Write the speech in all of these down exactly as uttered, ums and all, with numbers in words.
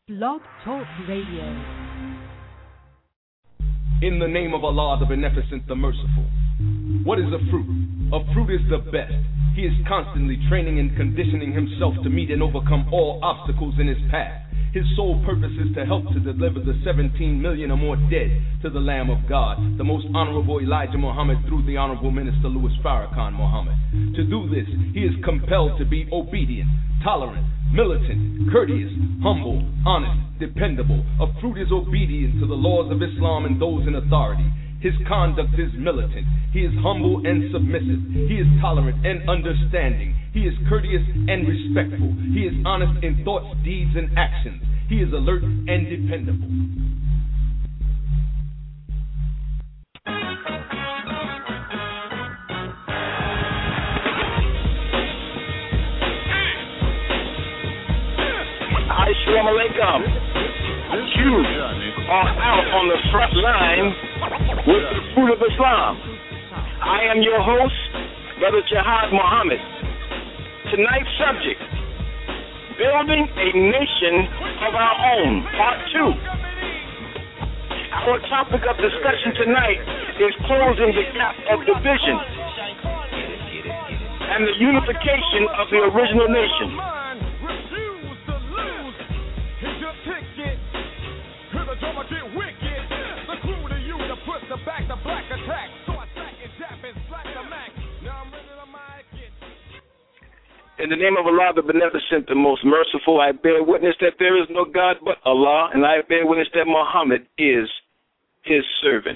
Blog Talk Radio. In the name of Allah, the Beneficent, the Merciful. What is a fruit? A fruit is the best. He is constantly training and conditioning himself to meet and overcome all obstacles in his path. His sole purpose is to help to deliver the seventeen million or more dead to the Lamb of God, the most honorable Elijah Muhammad through the honorable Minister Louis Farrakhan Muhammad. To do this, he is compelled to be obedient, tolerant, militant, courteous, humble, honest, dependable. A fruit is obedient to the laws of Islam and those in authority. His conduct is militant. He is humble and submissive. He is tolerant and understanding. He is courteous and respectful. He is honest in thoughts, deeds, and actions. He is alert and dependable. Assalamu alaikum. You are out on the front line with the fruit of Islam. I am your host, Brother Jihad Muhammad. Tonight's subject, building a nation of our own, part two. Our topic of discussion tonight is closing the gap of division and the unification of the original nation. In the name of Allah, the Beneficent, the Most Merciful, I bear witness that there is no God but Allah, and I bear witness that Muhammad is his servant.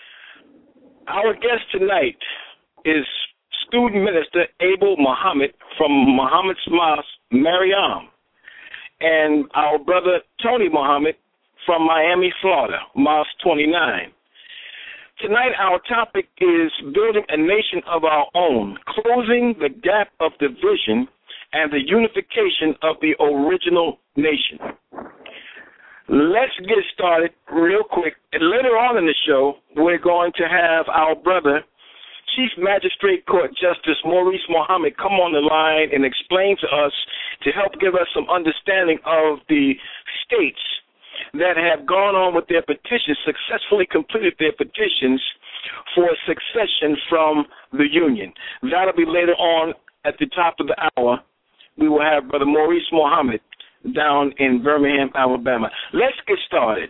Our guest tonight is Student Minister Abel Muhammad from Muhammad's Mosque, Mariam, and our brother Tony Muhammad from Miami, Florida, Mosque twenty-nine. Tonight, our topic is building a nation of our own, closing the gap of division and the unification of the original nation. Let's get started real quick. And later on in the show, we're going to have our brother, Chief Magistrate Court Justice Maurice Muhammad, come on the line and explain to us, to help give us some understanding of the states that have gone on with their petitions, successfully completed their petitions for succession from the Union. That'll be later on at the top of the hour. We will have Brother Maurice Muhammad down in Birmingham, Alabama. Let's get started.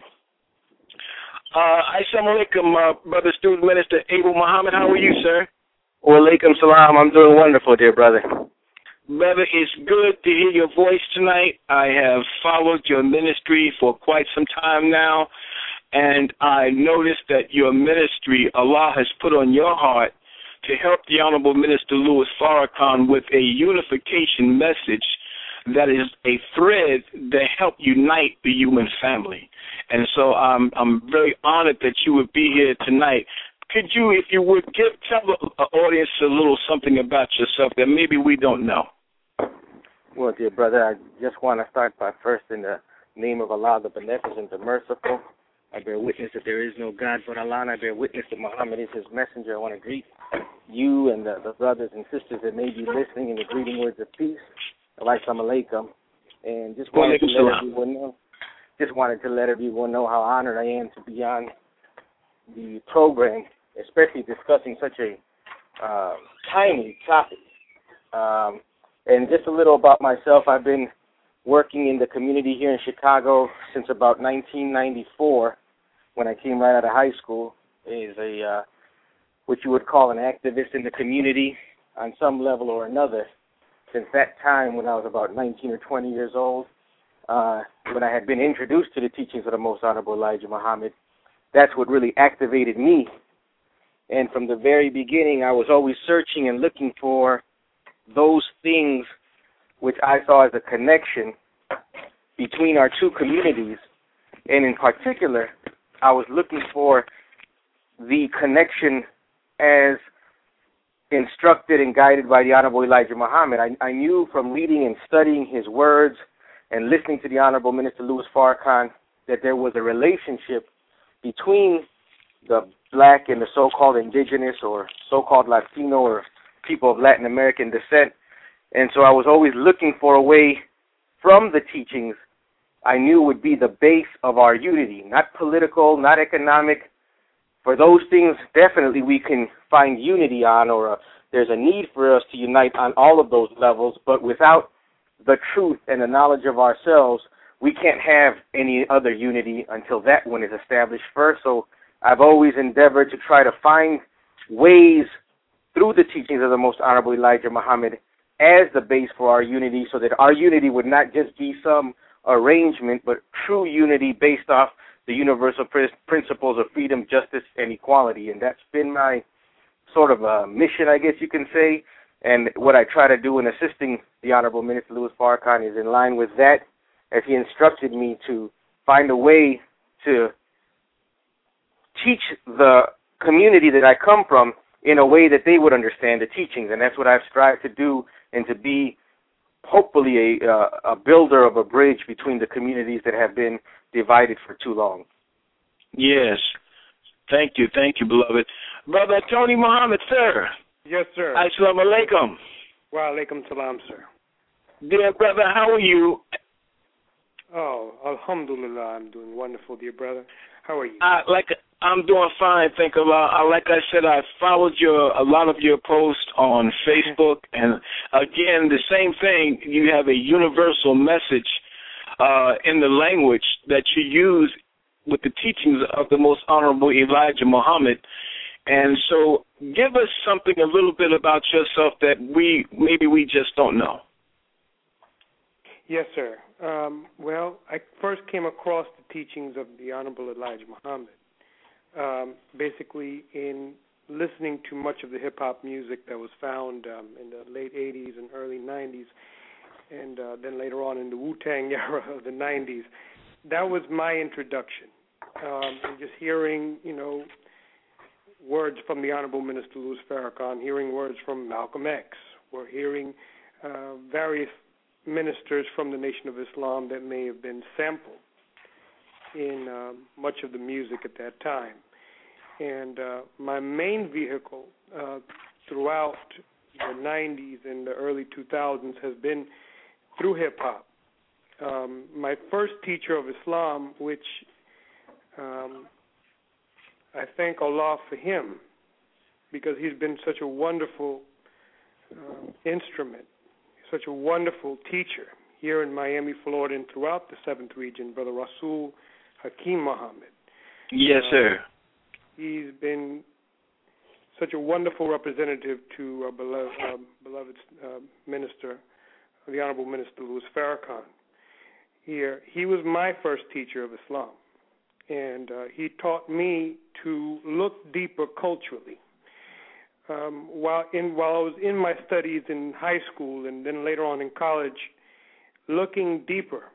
Uh, Assalamu alaikum, uh, Brother Student Minister Abel Muhammad. How are you, sir? Wa alaikum salam. I'm doing wonderful, dear brother. Brother, it's good to hear your voice tonight. I have followed your ministry for quite some time now, and I noticed that your ministry, Allah has put on your heart to help the Honorable Minister Louis Farrakhan with a unification message that is a thread that help unite the human family. And so I'm, I'm very honored that you would be here tonight. Could you, if you would, give tell the audience a little something about yourself that maybe we don't know? Well, dear brother, I just want to start by first in the name of Allah, the Beneficent, the Merciful. I bear witness that there is no God but Allah, and I bear witness that Muhammad is his messenger. I want to greet you and the, the brothers and sisters that may be listening in the greeting words of peace. Assalamu alaikum. And just wanted to let everyone know, just wanted to let everyone know how honored I am to be on the program, especially discussing such a uh, timely topic. Um, and just a little about myself. I've been working in the community here in Chicago since about nineteen ninety-four, when I came right out of high school, as a uh, what you would call an activist in the community on some level or another. Since that time, when I was about nineteen or twenty years old, uh, when I had been introduced to the teachings of the Most Honorable Elijah Muhammad, that's what really activated me. And from the very beginning, I was always searching and looking for those things which I saw as a connection between our two communities. And in particular, I was looking for the connection as instructed and guided by the Honorable Elijah Muhammad. I, I knew from reading and studying his words and listening to the Honorable Minister Louis Farrakhan that there was a relationship between the black and the so-called indigenous or so-called Latino or people of Latin American descent. And so I was always looking for a way from the teachings I knew would be the base of our unity, not political, not economic. For those things, definitely we can find unity on, or a, there's a need for us to unite on all of those levels, but without the truth and the knowledge of ourselves, we can't have any other unity until that one is established first. So I've always endeavored to try to find ways through the teachings of the Most Honorable Elijah Muhammad as the base for our unity, so that our unity would not just be some arrangement, but true unity based off the universal pr- principles of freedom, justice, and equality. And that's been my sort of a mission, I guess you can say. And what I try to do in assisting the Honorable Minister Louis Farrakhan is in line with that, as he instructed me to find a way to teach the community that I come from in a way that they would understand the teachings. And that's what I've strived to do, and to be hopefully a, uh, a builder of a bridge between the communities that have been divided for too long. Yes. Thank you. Thank you, beloved. Brother Tony Muhammad, sir. Yes, sir. Assalamu alaikum. Wa alaikum salam, sir. Dear brother, how are you? Oh, alhamdulillah, I'm doing wonderful, dear brother. How are you? I, like I'm doing fine, thank Allah. I, like I said, I followed your a lot of your posts on Facebook, and again, the same thing. You have a universal message uh, in the language that you use with the teachings of the Most Honorable Elijah Muhammad. And so, give us something a little bit about yourself that we maybe we just don't know. Yes, sir. Um, well, I first came across the teachings of the Honorable Elijah Muhammad, um, basically in listening to much of the hip-hop music that was found um, in the late eighties and early nineties, and uh, then later on in the Wu-Tang era of the nineties. That was my introduction, um, and just hearing, you know, words from the Honorable Minister Louis Farrakhan, hearing words from Malcolm X, or hearing uh, various ministers from the Nation of Islam that may have been sampled in um, much of the music at that time. And uh, my main vehicle uh, throughout the nineties and the early two thousands has been through hip-hop. Um, my first teacher of Islam, which um, I thank Allah for him, because he's been such a wonderful uh, instrument, such a wonderful teacher here in Miami, Florida, and throughout the seventh region, Brother Rasul Hakeem Muhammad. Yes, sir. Uh, he's been such a wonderful representative to our beloved, uh, beloved uh, minister, the Honorable Minister Louis Farrakhan. Here, he was my first teacher of Islam, and uh, he taught me to look deeper culturally. Um, while in while I was in my studies in high school and then later on in college, looking deeper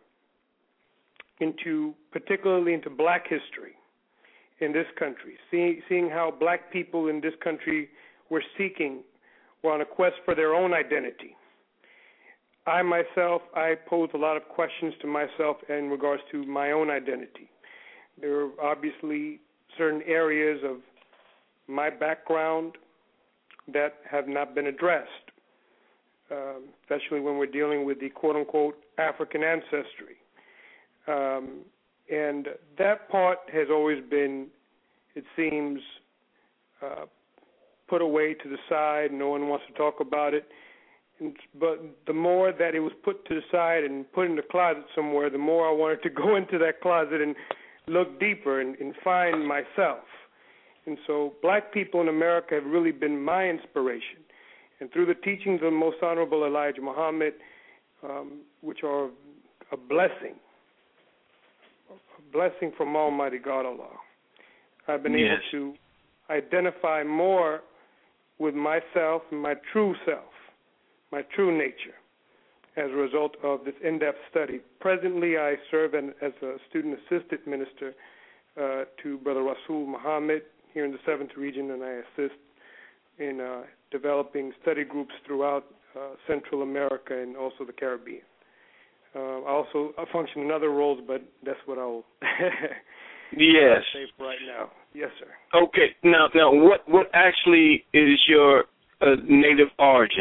into, particularly into black history in this country, seeing seeing how black people in this country were seeking, were on a quest for their own identity. I myself, I posed a lot of questions to myself in regards to my own identity. There are obviously certain areas of my background that have not been addressed, um, especially when we're dealing with the quote-unquote African ancestry. Um, and that part has always been, it seems, uh, put away to the side. No one wants to talk about it. And, but the more that it was put to the side and put in the closet somewhere, the more I wanted to go into that closet and look deeper and, and find myself. And so black people in America have really been my inspiration. And through the teachings of Most Honorable Elijah Muhammad, um, which are a blessing, a blessing from Almighty God Allah, I've been yes. able to identify more with myself and my true self, my true nature, as a result of this in-depth study. Presently, I serve in, as a student assistant minister uh, to Brother Rasul Muhammad here in the seventh region, and I assist in uh, developing study groups throughout uh, Central America and also the Caribbean. Uh, I also I function in other roles, but that's what I'll yes. say for right now. Yes, sir. Okay. Now, now, what what actually is your uh, native origin?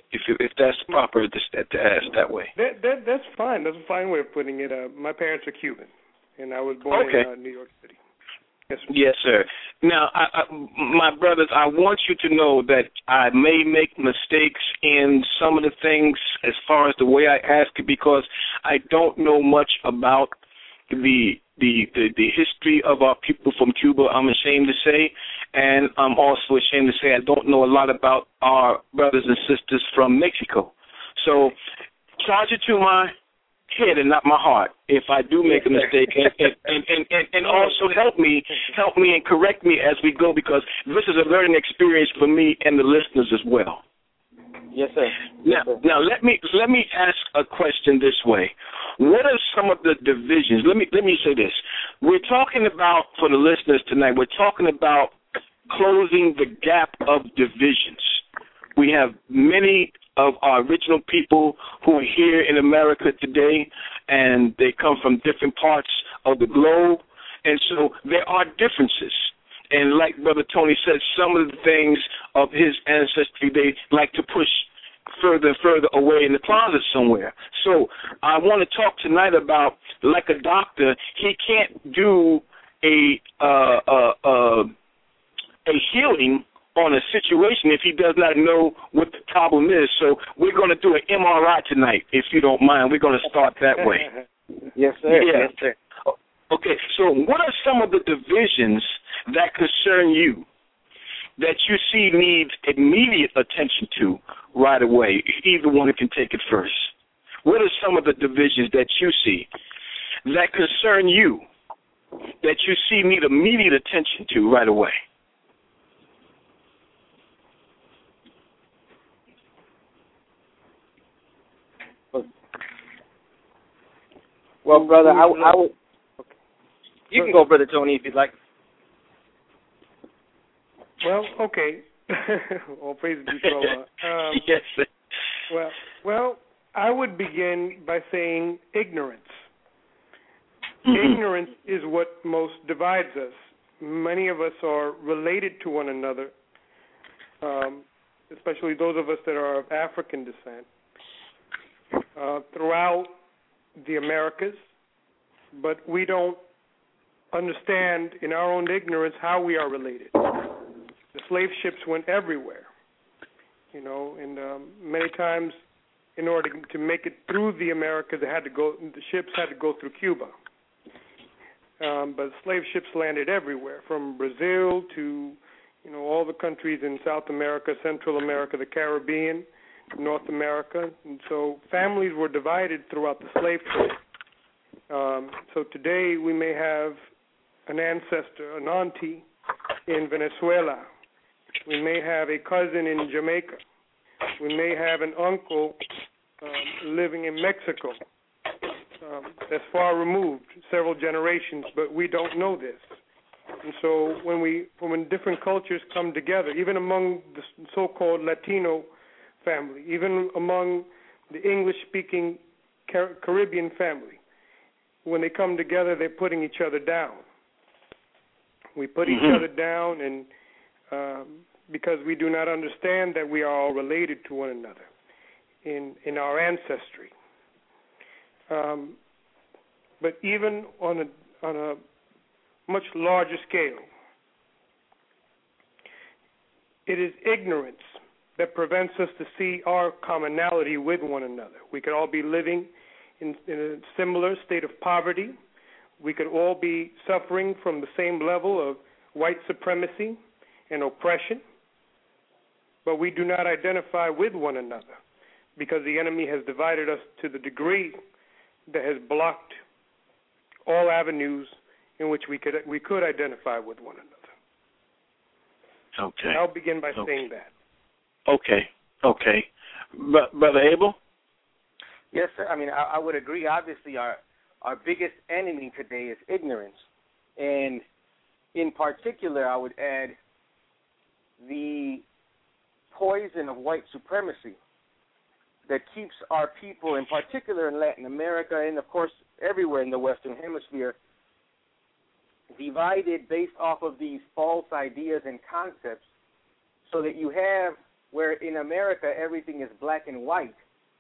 if if that's proper to, to ask that way. That, that that's fine. That's a fine way of putting it. Uh, my parents are Cuban, and I was born okay. in uh, New York City. Yes, sir. Yes, sir. Now, I, I, my brothers, I want you to know that I may make mistakes in some of the things as far as the way I ask it, because I don't know much about the the the, the history of our people from Cuba. I'm ashamed to say, and I'm also ashamed to say I don't know a lot about our brothers and sisters from Mexico. So, charge it to my head and not my heart if I do make a mistake, and and, and, and, and, and also help me help me and correct me as we go, because this is a learning experience for me and the listeners as well. Yes, sir. Now, yes, sir. now let me let me ask a question this way. What are some of the divisions? Let me let me say this. We're talking about, for the listeners tonight, we're talking about closing the gap of divisions. We have many of our original people who are here in America today, and they come from different parts of the globe, and so there are differences. And like Brother Tony said, some of the things of his ancestry they like to push further and further away in the closet somewhere. So I want to talk tonight about, like a doctor, he can't do a uh, uh, uh, a healing on a situation if he does not know what the problem is. So we're going to do an M R I tonight, if you don't mind. We're going to start that way. Yes, sir. Yeah. Yes, sir. Okay, so what are some of the divisions that concern you that you see needs immediate attention to right away? Either one can take it first. What are some of the divisions that you see that concern you that you see need immediate attention to right away? Well, brother, I, I would. You can go, Brother Tony, if you'd like. Well, okay. All praise be to Allah. Um, yes. Sir. Well, well, I would begin by saying ignorance. Mm-hmm. Ignorance is what most divides us. Many of us are related to one another, um, especially those of us that are of African descent, uh, throughout the Americas, but we don't understand in our own ignorance how we are related. The slave ships went everywhere, you know, and um, many times in order to make it through the Americas, they had to go. The ships had to go through Cuba. Um, but slave ships landed everywhere, from Brazil to, you know, all the countries in South America, Central America, the Caribbean, North America. And so families were divided throughout the slave trade. Um, so today we may have an ancestor, an auntie in Venezuela. We may have a cousin in Jamaica. We may have an uncle um, living in Mexico. Um, that's far removed, several generations, but we don't know this. And so when we, when different cultures come together, even among the so-called Latino family, even among the English-speaking Car- Caribbean family, when they come together, they're putting each other down. We put mm-hmm. each other down, and um, because we do not understand that we are all related to one another in in our ancestry. Um, but even on a on a much larger scale, it is ignorance that prevents us to see our commonality with one another. We could all be living in, in a similar state of poverty. We could all be suffering from the same level of white supremacy and oppression, but we do not identify with one another because the enemy has divided us to the degree that has blocked all avenues in which we could we could identify with one another. Okay. I'll begin by okay. saying that. Okay. Okay. But, Brother Abel? Yes, sir. I mean, I, I would agree. Obviously, our our biggest enemy today is ignorance. And in particular, I would add the poison of white supremacy that keeps our people, in particular in Latin America and, of course, everywhere in the Western Hemisphere, divided based off of these false ideas and concepts, so that you have where in America everything is black and white.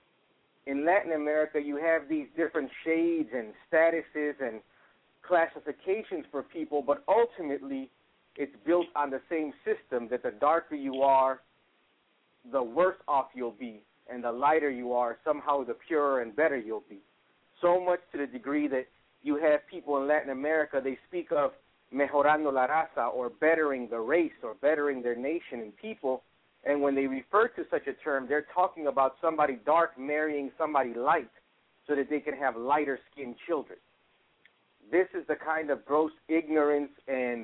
In Latin America, you have these different shades and statuses and classifications for people, but ultimately it's built on the same system that the darker you are, the worse off you'll be, and the lighter you are, somehow the purer and better you'll be. So much to the degree that you have people in Latin America, they speak of mejorando la raza, or bettering the race, or bettering their nation and people, and when they refer to such a term, they're talking about somebody dark marrying somebody light so that they can have lighter-skinned children. This is the kind of gross ignorance and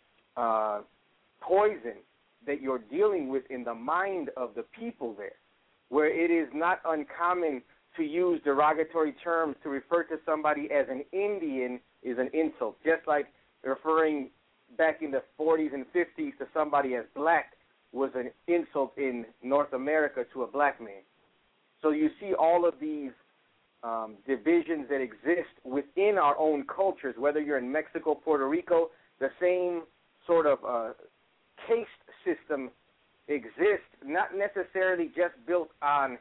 uh, poison that you're dealing with in the mind of the people there, where it is not uncommon to use derogatory terms to refer to somebody as an Indian is an insult, just like referring back in the forties and fifties to somebody as black was an insult in North America to a black man. So you see all of these um, divisions that exist within our own cultures, whether you're in Mexico, Puerto Rico, the same sort of uh, caste system exists, not necessarily just built on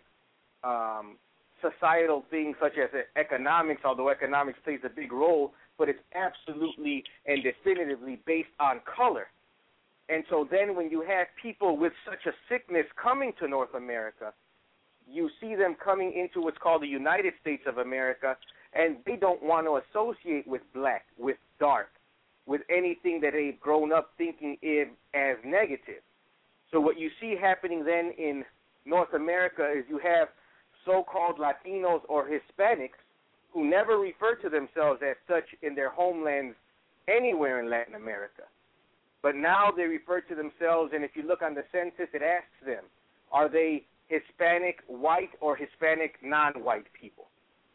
um, societal things such as economics, although economics plays a big role, but it's absolutely and definitively based on color. And so then when you have people with such a sickness coming to North America, you see them coming into what's called the United States of America, and they don't want to associate with black, with dark, with anything that they've grown up thinking is as negative. So what you see happening then in North America is you have so-called Latinos or Hispanics who never refer to themselves as such in their homelands anywhere in Latin America. But now they refer to themselves, and if you look on the census, it asks them, are they Hispanic white or Hispanic non-white people?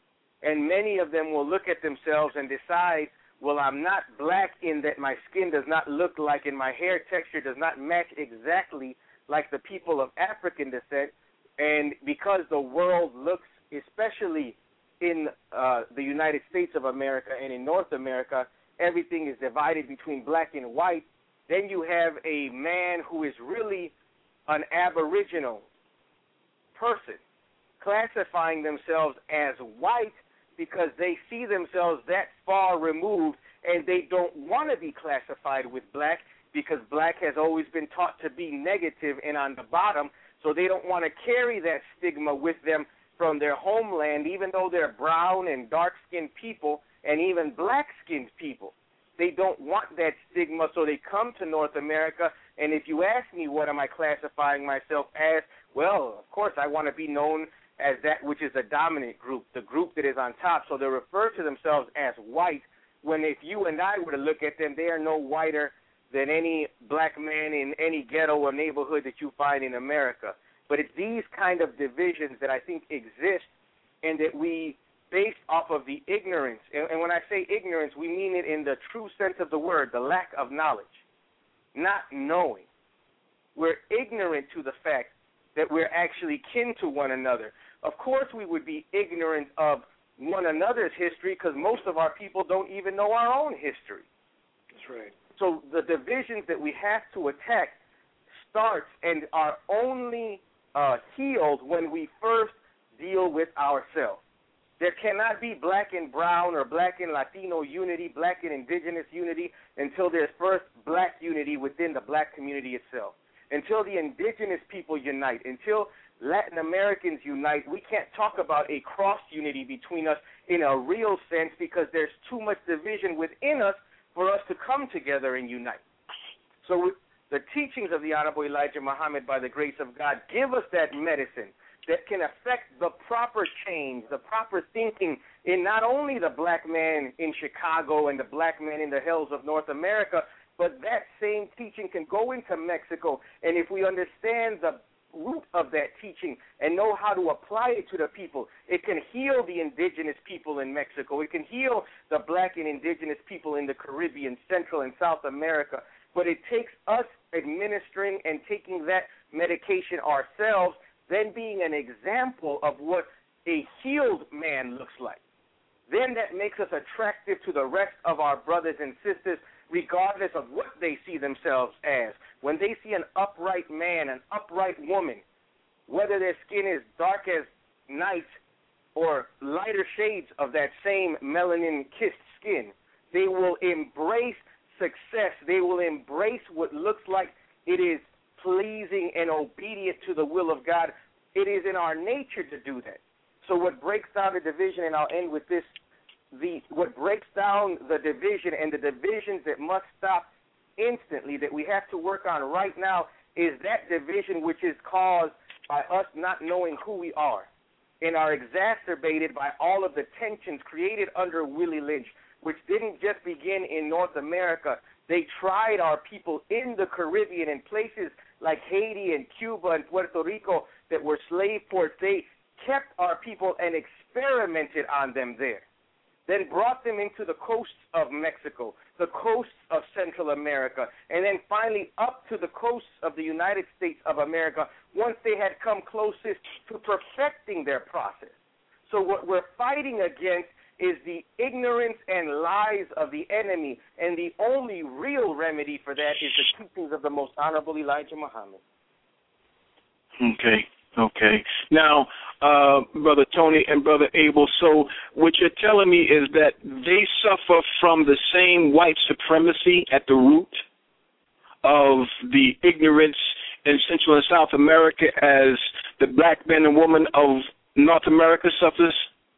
And many of them will look at themselves and decide, well, I'm not black in that my skin does not look like and my hair texture does not match exactly like the people of African descent, and because the world looks, especially in uh, the United States of America and in North America, everything is divided between black and white, then you have a man who is really an aboriginal person classifying themselves as white because they see themselves that far removed and they don't want to be classified with black because black has always been taught to be negative and on the bottom, so they don't want to carry that stigma with them from their homeland, even though they're brown and dark-skinned people and even black-skinned people. They don't want that stigma, so they come to North America, and if you ask me what am I classifying myself as, well, of course I want to be known as that which is the dominant group, the group that is on top, so they refer to themselves as white, when if you and I were to look at them, they are no whiter than any black man in any ghetto or neighborhood that you find in America. But it's these kind of divisions that I think exist and that we, based off of the ignorance, and, and when I say ignorance, we mean it in the true sense of the word, the lack of knowledge, not knowing. We're ignorant to the fact that we're actually kin to one another. Of course we would be ignorant of one another's history because most of our people don't even know our own history. That's right. So the divisions that we have to attack starts and are only uh, healed when we first deal with ourselves. There cannot be black and brown or black and Latino unity, black and indigenous unity until there's first black unity within the black community itself. Until the indigenous people unite, until Latin Americans unite, we can't talk about a cross unity between us in a real sense because there's too much division within us for us to come together and unite. So the teachings of the Honorable Elijah Muhammad, by the grace of God, give us that medicine that can affect the proper change, the proper thinking in not only the black man in Chicago and the black man in the hills of North America, but that same teaching can go into Mexico. And if we understand the root of that teaching and know how to apply it to the people, it can heal the indigenous people in Mexico. It can heal the black and indigenous people in the Caribbean, Central and South America. But it takes us administering and taking that medication ourselves, then being an example of what a healed man looks like. then that makes us attractive to the rest of our brothers and sisters, regardless of what they see themselves as. When they see an upright man, an upright woman, whether their skin is dark as night or lighter shades of that same melanin-kissed skin, they will embrace success. They will embrace what looks like it is pleasing and obedient to the will of God. It is in our nature to do that. So what breaks down the division, and I'll end with this, the what breaks down the division and the divisions that must stop instantly, that we have to work on right now, is that division which is caused by us not knowing who we are and are exacerbated by all of the tensions created under Willie Lynch, which didn't just begin in North America. They tried our people in the Caribbean and places like Haiti and Cuba and Puerto Rico that were slave ports. They kept our people and experimented on them there, then brought them into the coasts of Mexico, the coasts of Central America, and then finally up to the coasts of the United States of America once they had come closest to perfecting their process. So what we're fighting against is the ignorance and lies of the enemy, and the only real remedy for that is the teachings of the Most Honorable Elijah Muhammad. Okay. Okay. Now, uh, Brother Tony and Brother Abel, so what you're telling me is that they suffer from the same white supremacy at the root of the ignorance in Central and South America as the black men and women of North America suffers?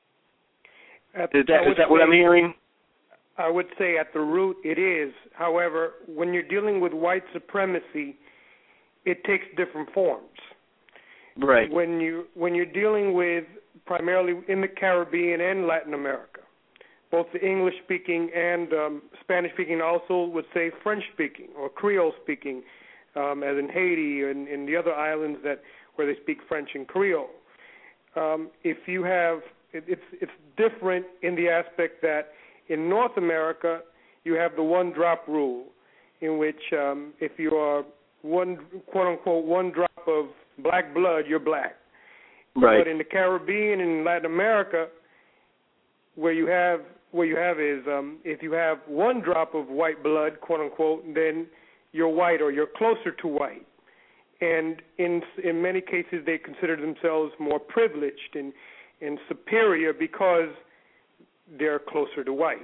At, is that, is that what say, I'm hearing? I would say at the root it is. However, when you're dealing with white supremacy, it takes different forms. Right. When you when you're dealing with primarily in the Caribbean and Latin America, both the English speaking and um, Spanish speaking, also would say French speaking or Creole speaking, um, as in Haiti and in the other islands that where they speak French and Creole. Um, if you have it, it's it's different in the aspect that in North America you have the one drop rule, in which um, if you are one quote unquote one drop of black blood, you're black. Right. But in the Caribbean and Latin America, where you have where you have is um, if you have one drop of white blood, quote unquote, then you're white or you're closer to white. And in in many cases, they consider themselves more privileged and and superior because they're closer to white.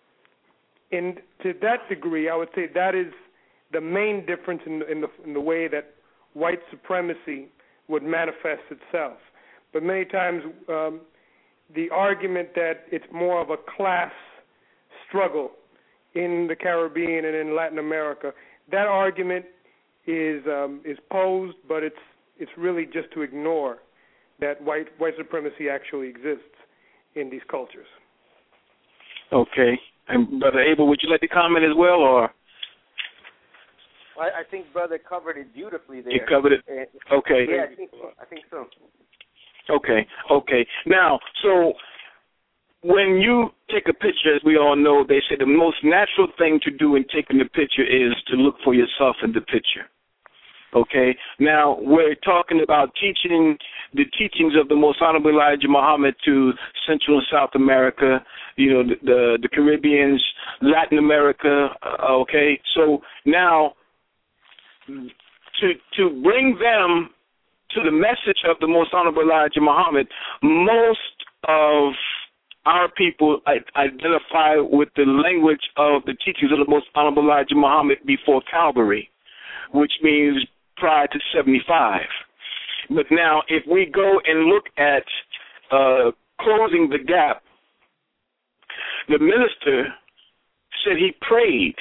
And to that degree, I would say that is the main difference in, in the in the way that white supremacy would manifest itself. But many times um, the argument that it's more of a class struggle in the Caribbean and in Latin America, that argument is um, is posed, but it's it's really just to ignore that white white supremacy actually exists in these cultures. Okay. And Brother Abel, would you like to comment as well, or? I think Brother covered it beautifully there. You covered it? Okay. Yeah, I think, I think so. Okay, okay. Now, so when you take a picture, as we all know, they say the most natural thing to do in taking the picture is to look for yourself in the picture. Okay? Now, we're talking about teaching the teachings of the Most Honorable Elijah Muhammad to Central and South America, you know, the, the, the Caribbeans, Latin America, uh, okay? So now, To to bring them to the message of the Most Honorable Elijah Muhammad, most of our people identify with the language of the teachings of the Most Honorable Elijah Muhammad before Calvary, which means prior to seventy-five. But now, if we go and look at uh, closing the gap, the minister said he prayed,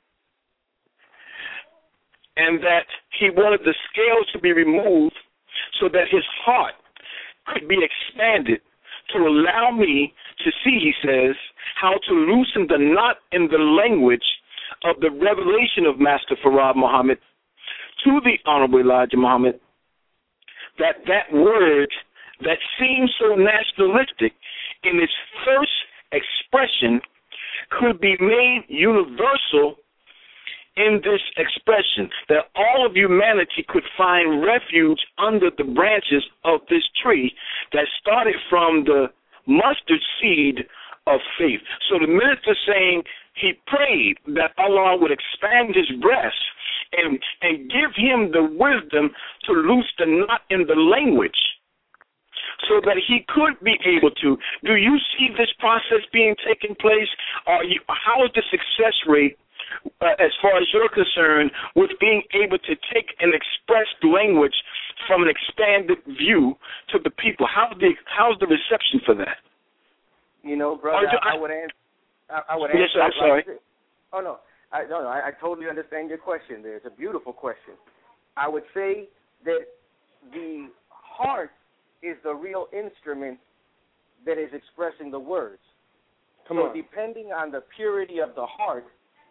and that he wanted the scales to be removed so that his heart could be expanded to allow me to see, he says, how to loosen the knot in the language of the revelation of Master Farad Muhammad to the Honorable Elijah Muhammad, that that word that seems so nationalistic in its first expression could be made universal in this expression, that all of humanity could find refuge under the branches of this tree that started from the mustard seed of faith. So the minister saying he prayed that Allah would expand his breast and, and give him the wisdom to loose the knot in the language so that he could be able to. Do you see this process being taking place? Are you, how is the success rate, uh, as far as you're concerned, with being able to take an expressed language from an expanded view to the people? How the how's the reception for that? You know, brother, do, I, I would answer. I, I would yes, answer. I'm sorry. Like, oh no, I no, no I, I totally understand your question. There, it's a beautiful question. I would say that the heart is the real instrument that is expressing the words. Come so on. depending on the purity of the heart,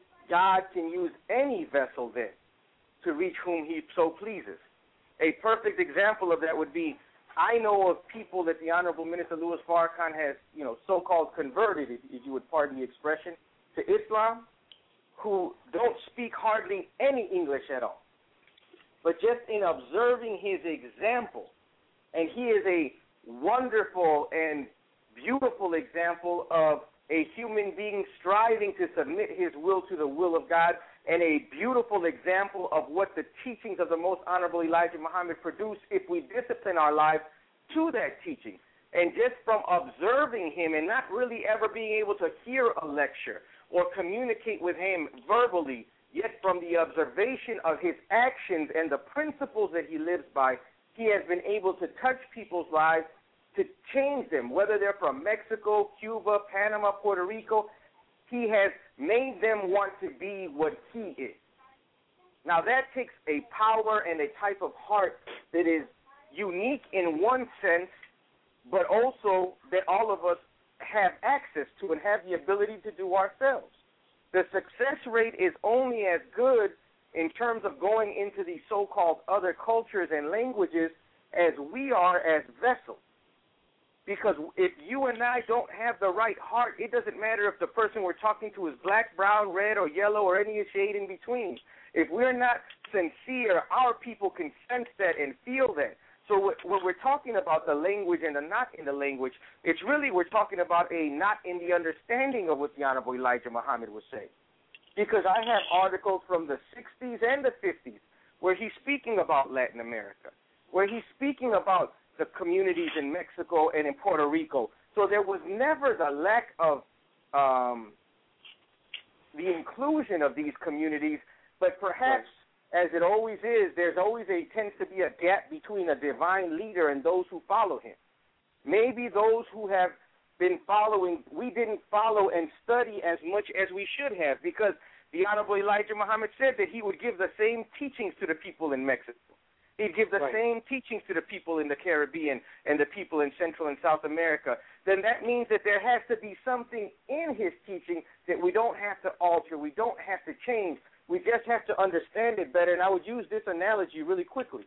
God can use any vessel then to reach whom he so pleases. A perfect example of that would be, I know of people that the Honorable Minister Louis Farrakhan has, you know, so-called converted, if, if you would pardon the expression, to Islam, who don't speak hardly any English at all. But just in observing his example, and he is a wonderful and beautiful example of a human being striving to submit his will to the will of God, and a beautiful example of what the teachings of the Most Honorable Elijah Muhammad produce if we discipline our lives to that teaching. And just from observing him and not really ever being able to hear a lecture or communicate with him verbally, yet from the observation of his actions and the principles that he lives by, he has been able to touch people's lives, to change them, whether they're from Mexico, Cuba, Panama, Puerto Rico. He has made them want to be what he is. Now, that takes a power and a type of heart that is unique in one sense, but also that all of us have access to and have the ability to do ourselves. The success rate is only as good in terms of going into these so-called other cultures and languages as we are as vessels. Because if you and I don't have the right heart, it doesn't matter if the person we're talking to is black, brown, red, or yellow, or any shade in between. If we're not sincere, our people can sense that and feel that. So when we're talking about the language and the not in the language, it's really we're talking about a not in the understanding of what the Honorable Elijah Muhammad was saying. Because I have articles from the sixties and the fifties where he's speaking about Latin America, where he's speaking about the communities in Mexico and in Puerto Rico. So there was never the lack of um, the inclusion of these communities, but perhaps, as it always is, there's always a tends to be a gap between a divine leader and those who follow him. Maybe those who have been following, we didn't follow and study as much as we should have, because the Honorable Elijah Muhammad said that he would give the same teachings to the people in Mexico. He'd give the right. same teachings to the people in the Caribbean and the people in Central and South America. Then that means that there has to be something in his teaching that we don't have to alter, we don't have to change. We just have to understand it better. And I would use this analogy really quickly.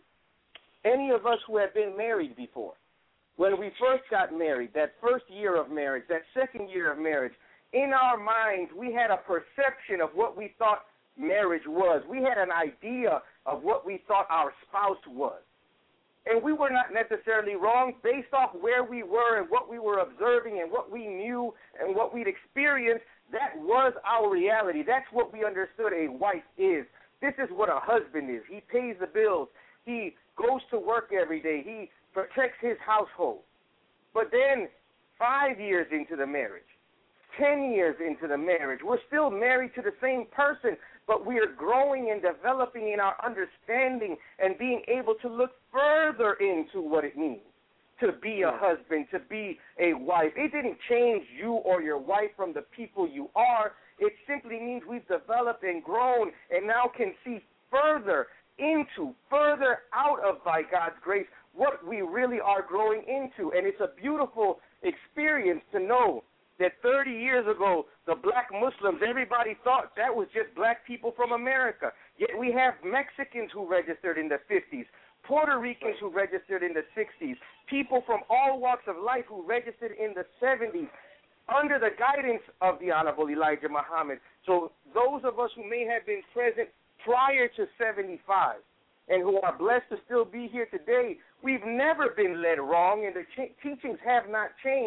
Any of us who have been married before, when we first got married, that first year of marriage, that second year of marriage, in our minds we had a perception of what we thought marriage was. We had an idea of what we thought our spouse was. And we were not necessarily wrong based off where we were and what we were observing and what we knew and what we'd experienced. That was our reality. That's what we understood a wife is. This is what a husband is. He pays the bills. He goes to work every day. He protects his household. But then five years into the marriage, ten years into the marriage, we're still married to the same person, but we are growing and developing in our understanding and being able to look further into what it means to be a husband, to be a wife. It didn't change you or your wife from the people you are. It simply means we've developed and grown and now can see further into, further out of, by God's grace, what we really are growing into. And it's a beautiful experience to know that thirty years ago, the black Muslims, everybody thought that was just black people from America. Yet we have Mexicans who registered in the fifties, Puerto Ricans who registered in the sixties, people from all walks of life who registered in the seventies, under the guidance of the Honorable Elijah Muhammad. So those of us who may have been present prior to seventy-five and who are blessed to still be here today, we've never been led wrong, and the ch- teachings have not changed.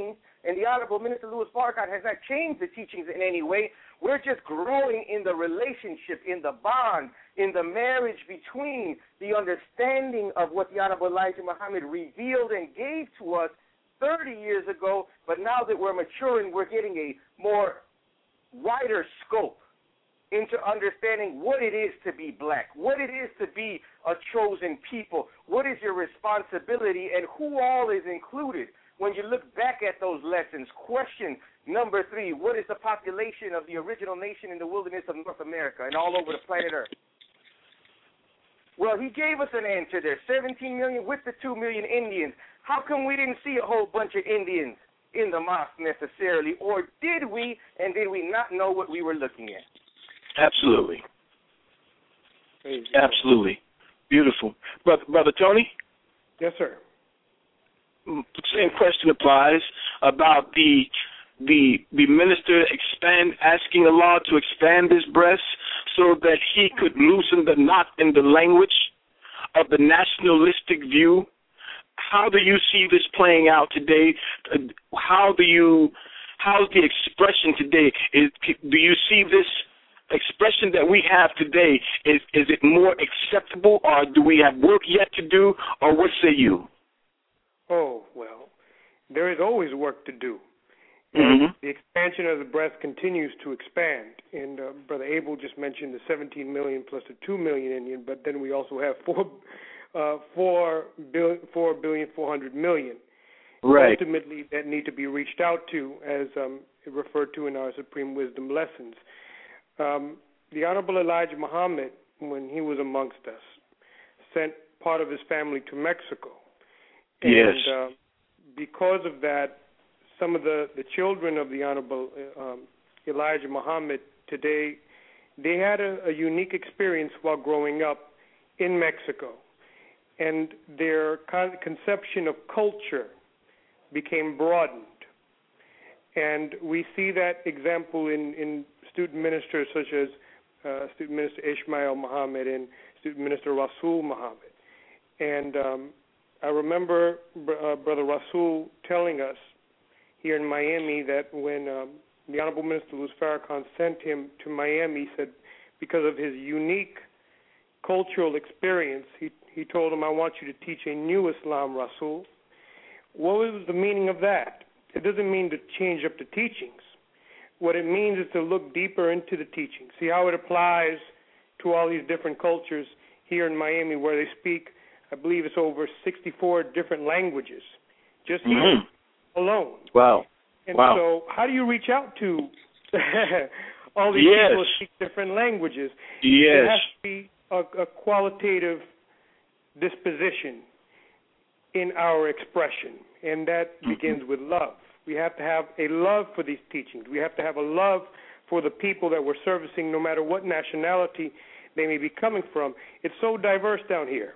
And the Honorable Minister Louis Farrakhan has not changed the teachings in any way. We're just growing in the relationship, in the bond, in the marriage between the understanding of what the Honorable Elijah Muhammad revealed and gave to us thirty years ago, but now that we're maturing, we're getting a more wider scope into understanding what it is to be black, what it is to be a chosen people, what is your responsibility, and who all is included. When you look back at those lessons, question number three, what is the population of the original nation in the wilderness of North America and all over the planet Earth? Well, he gave us an answer there, seventeen million with the two million Indians. How come we didn't see a whole bunch of Indians in the mosque necessarily, or did we, and did we not know what we were looking at? Absolutely. Absolutely. Beautiful. Brother, Brother Tony? Yes, sir. Same question applies about the the the minister expand asking Allah to expand his breast so that he could loosen the knot in the language of the nationalistic view. How do you see this playing out today? How do you how's the expression today? Is, do you see this expression that we have today, is is it more acceptable, or do we have work yet to do, or what say you? Oh, well, there is always work to do. Mm-hmm. The expansion of the breast continues to expand. And uh, Brother Abel just mentioned the seventeen million plus the two million Indian, but then we also have four, uh, four, bill, four billion, four hundred million. Right. Ultimately, that need to be reached out to, as um, referred to in our Supreme Wisdom lessons. Um, the Honorable Elijah Muhammad, when he was amongst us, sent part of his family to Mexico. And, yes. Uh, because of that, some of the, the children of the Honorable um, Elijah Muhammad today, they had a, a unique experience while growing up in Mexico. And their con- conception of culture became broadened. And we see that example in, in student ministers such as uh, Student Minister Ishmael Muhammad and Student Minister Rasul Muhammad. And um, I remember uh, Brother Rasul telling us here in Miami that when um, the Honorable Minister Louis Farrakhan sent him to Miami, he said because of his unique cultural experience, he, he told him, I want you to teach a new Islam, Rasul. What was the meaning of that? It doesn't mean to change up the teachings. What it means is to look deeper into the teachings, see how it applies to all these different cultures here in Miami where they speak, I believe it's over sixty-four different languages, just here mm-hmm. alone. Wow. And wow. so how do you reach out to all these yes. people who speak different languages? Yes. There has to be a, a qualitative disposition in our expression, and that mm-hmm. begins with love. We have to have a love for these teachings. We have to have a love for the people that we're servicing, no matter what nationality they may be coming from. It's so diverse down here.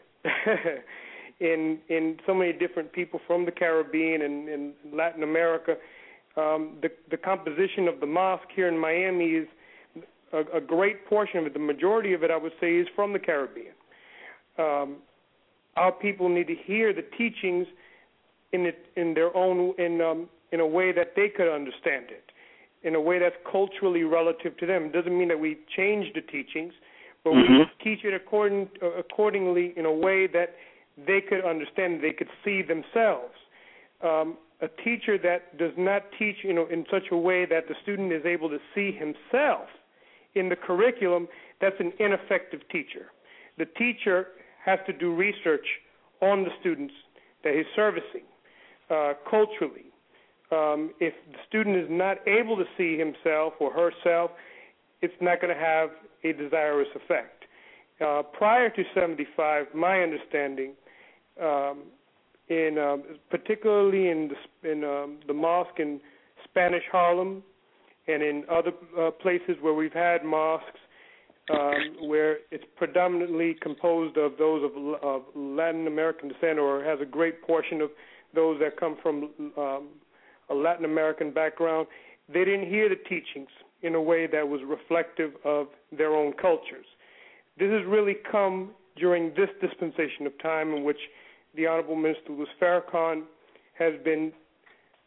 in in so many different people from the Caribbean and, and Latin America. Um, the, the composition of the mosque here in Miami is a, a great portion of it. The majority of it, I would say, is from the Caribbean. Um, our people need to hear the teachings in it, in their own in um, in a way that they could understand it, in a way that's culturally relative to them. It doesn't mean that we change the teachings, but mm-hmm. we teach it according uh, accordingly in a way that they could understand, they could see themselves. Um, a teacher that does not teach, you know, in such a way that the student is able to see himself in the curriculum, that's an ineffective teacher. The teacher has to do research on the students that he's servicing uh, culturally. Um, if the student is not able to see himself or herself, it's not going to have a desirous effect. Uh, prior to seventy-five, my understanding, um, in um, particularly in the, in um, the mosque in Spanish Harlem and in other uh, places where we've had mosques, um, where it's predominantly composed of those of, of Latin American descent, or has a great portion of those that come from um, a Latin American background, they didn't hear the teachings in a way that was reflective of their own cultures. This has really come during this dispensation of time in which the Honorable Minister Louis Farrakhan has been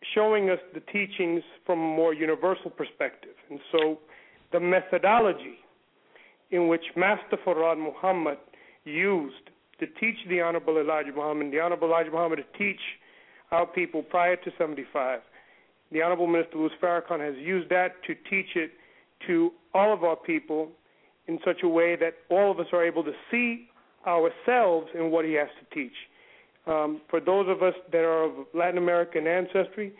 showing us the teachings from a more universal perspective. And so the methodology in which Master Farad Muhammad used to teach the Honorable Elijah Muhammad, the Honorable Elijah Muhammad to teach our people prior to seventy-five, the Honorable Minister Louis Farrakhan has used that to teach it to all of our people in such a way that all of us are able to see ourselves in what he has to teach. Um, for those of us that are of Latin American ancestry,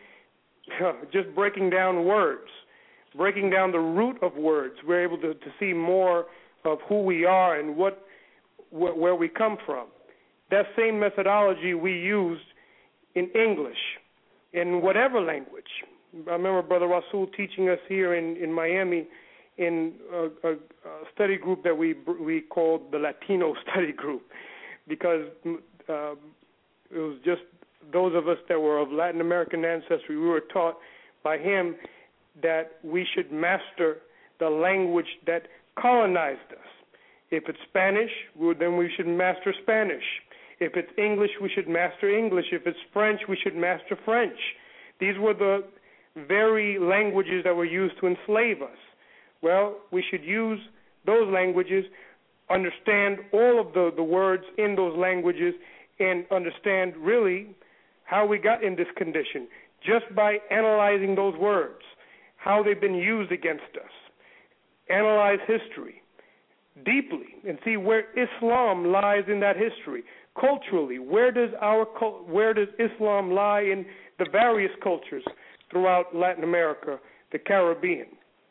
just breaking down words, breaking down the root of words, we're able to, to see more of who we are and what wh- where we come from. That same methodology we used in English, in whatever language. I remember Brother Rasul teaching us here in, in Miami in a, a, a study group that we we called the Latino Study Group, because uh, it was just those of us that were of Latin American ancestry. We were taught by him that we should master the language that colonized us. If it's Spanish, well, then we should master Spanish. If it's English, we should master English. If it's French, we should master French. These were the very languages that were used to enslave us. Well, we should use those languages, understand all of the, the words in those languages, and understand really how we got in this condition just by analyzing those words, how they've been used against us. Analyze history deeply and see where Islam lies in that history. Culturally, where does our where does Islam lie in the various cultures throughout Latin America, the Caribbean?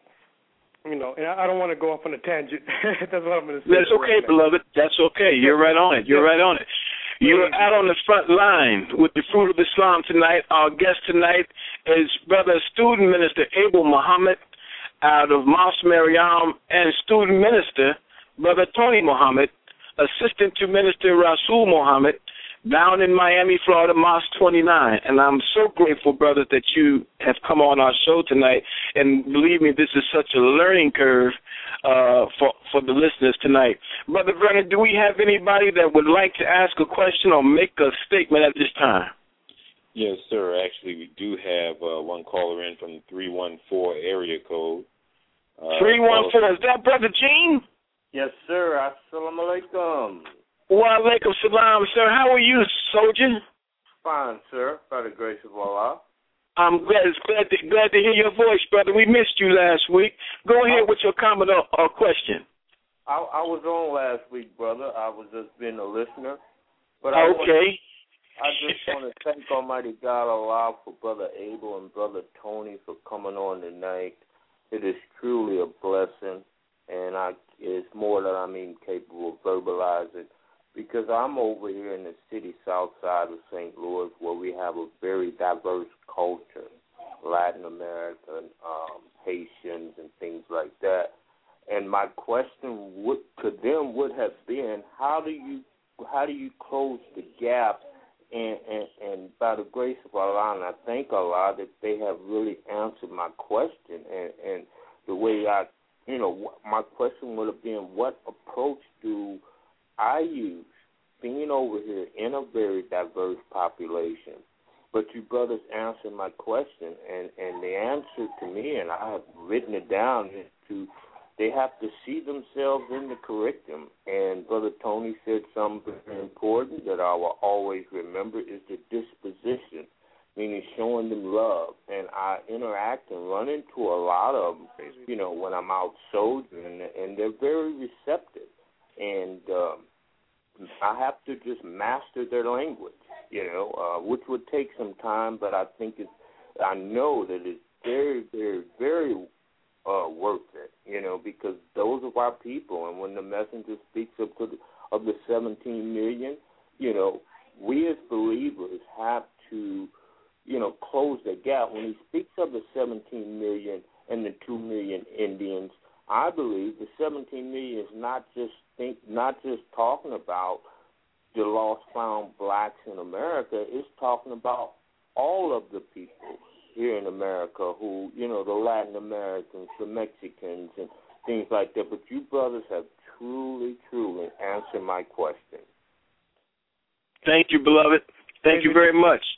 You know, and I don't want to go off on a tangent. That's what I'm going to say. That's okay, right, beloved. That's okay. You're right on it. You're right on it. You're out on the front line with the Fruit of Islam tonight. Our guest tonight is Brother Student Minister Abel Muhammad out of Mosque Mariam, and Student Minister Brother Tony Muhammad, Assistant to Minister Rasul Muhammad, down in Miami, Florida, Mosque twenty-nine. And I'm so grateful, brother, that you have come on our show tonight. And believe me, this is such a learning curve uh, for, for the listeners tonight. Brother Vernon, do we have anybody that would like to ask a question or make a statement at this time? Yes, sir. Actually, we do have uh, one caller in from the three one four area code. Uh, three one four, is that Brother Gene? Yes, sir. Assalamu alaikum. Wa alaikum salam, sir. How are you, soldier? Fine, sir. By the grace of Allah. I'm glad, glad, to, glad to hear your voice, brother. We missed you last week. Go ahead with your comment or, or question. I, I was on last week, brother. I was just being a listener. But I okay. Want, I just want to thank Almighty God Allah for Brother Abel and Brother Tony for coming on tonight. It is truly a blessing, and I it's more than I'm even capable of verbalizing, because I'm over here in the city south side of Saint Louis, where we have a very diverse culture, Latin American, um, Haitians, and things like that. And my question would, to them would have been, how do you how do you close the gap? And, and, and by the grace of Allah, and I thank Allah that they have really answered my question. And, and the way I, you know, my question would have been, what approach do I use being over here in a very diverse population? But you brothers answered my question, and, and the answer to me, and I have written it down, is to they have to see themselves in the curriculum. And Brother Tony said something very important that I will always remember is the disposition, meaning showing them love. And I interact and run into a lot of them, you know, when I'm out soldiering, and they're very receptive. And um, I have to just master their language, you know, uh, which would take some time, but I think it's, I know that it's very, very, very Uh, worth it, you know, because those are our people. And when the messenger speaks of, to the, of the seventeen million, you know, we as believers have to, you know, close the gap. When he speaks of the seventeen million and the two million Indians, I believe the seventeen million is not just think, not just talking about the lost found blacks in America. It's talking about all of the people here in America who, you know, the Latin Americans, the Mexicans, and things like that. But you brothers have truly, truly answered my question. Thank you, beloved. Thank you very much.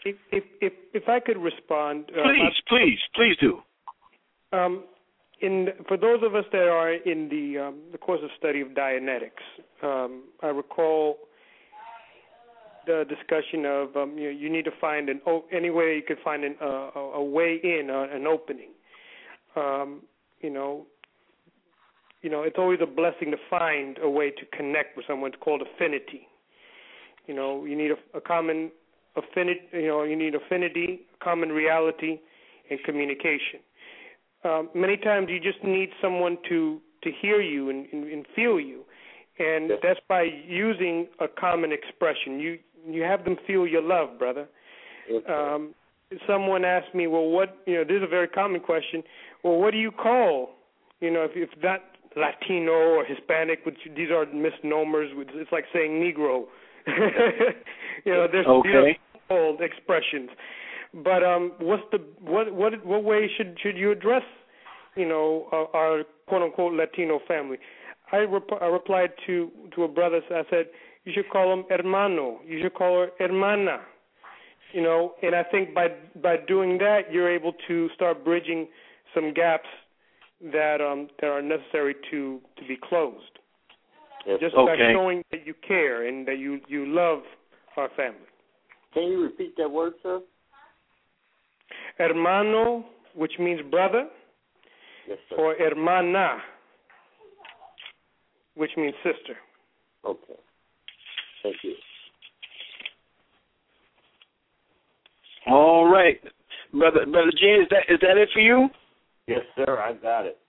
If if if, if I could respond, uh, please, I, please, please do. Um, in for those of us that are in the um, the course of study of Dianetics, um, I recall the discussion of um, you know, you need to find an any way you could find an, uh, a way in, uh, an opening. Um, you know, you know, it's always a blessing to find a way to connect with someone. It's called affinity. You know, you need a, a common affinity. You know, you need affinity, common reality, and communication. Um, many times you just need someone to, to hear you and, and, and feel you, and yes. that's by using a common expression. You you have them feel your love, brother. Yes, um, someone asked me, well, what, you know, this is a very common question. Well, what do you call, you know, if, if not Latino or Hispanic, which these are misnomers, it's like saying Negro. you know, there's okay. old expressions. But um, what's the what what what way should should you address, you know, uh, our quote unquote Latino family? I, rep- I replied to to a brother. I said you should call him hermano. You should call her hermana. You know, and I think by by doing that, you're able to start bridging some gaps that um that are necessary to to be closed. Yes. Just okay. by showing that you care and that you you love our family. Can you repeat that word, sir? Hermano, which means brother, yes, sir. Or hermana, which means sister. Okay. Thank you. All right. Brother Brother Gene, is that is that it for you? Yes, sir, I got it.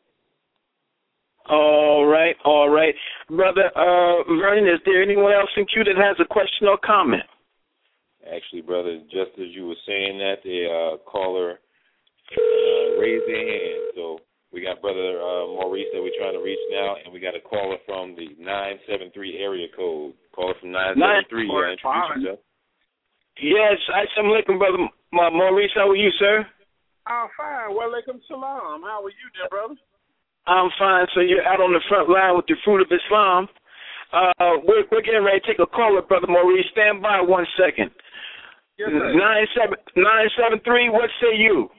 All right, all right. Brother uh, Vernon, is there anyone else in queue that has a question or comment? Actually, brother, just as you were saying that, the uh, caller uh, raised their hand. So we got Brother uh, Maurice that we're trying to reach now, and we got a caller from the nine seven three area code. Caller from nine seven three. Uh, introduce yourself. Yes, assalamu alaikum, Brother Ma- Maurice. How are you, sir? I'm fine. Wa alaikum salam. How are you, dear brother? I'm fine. So you're out on the front line with the fruit of Islam. Uh, we're, we're getting ready to take a caller, Brother Maurice. Stand by one second. Yes, sir. Nine seven nine seven three. What say you?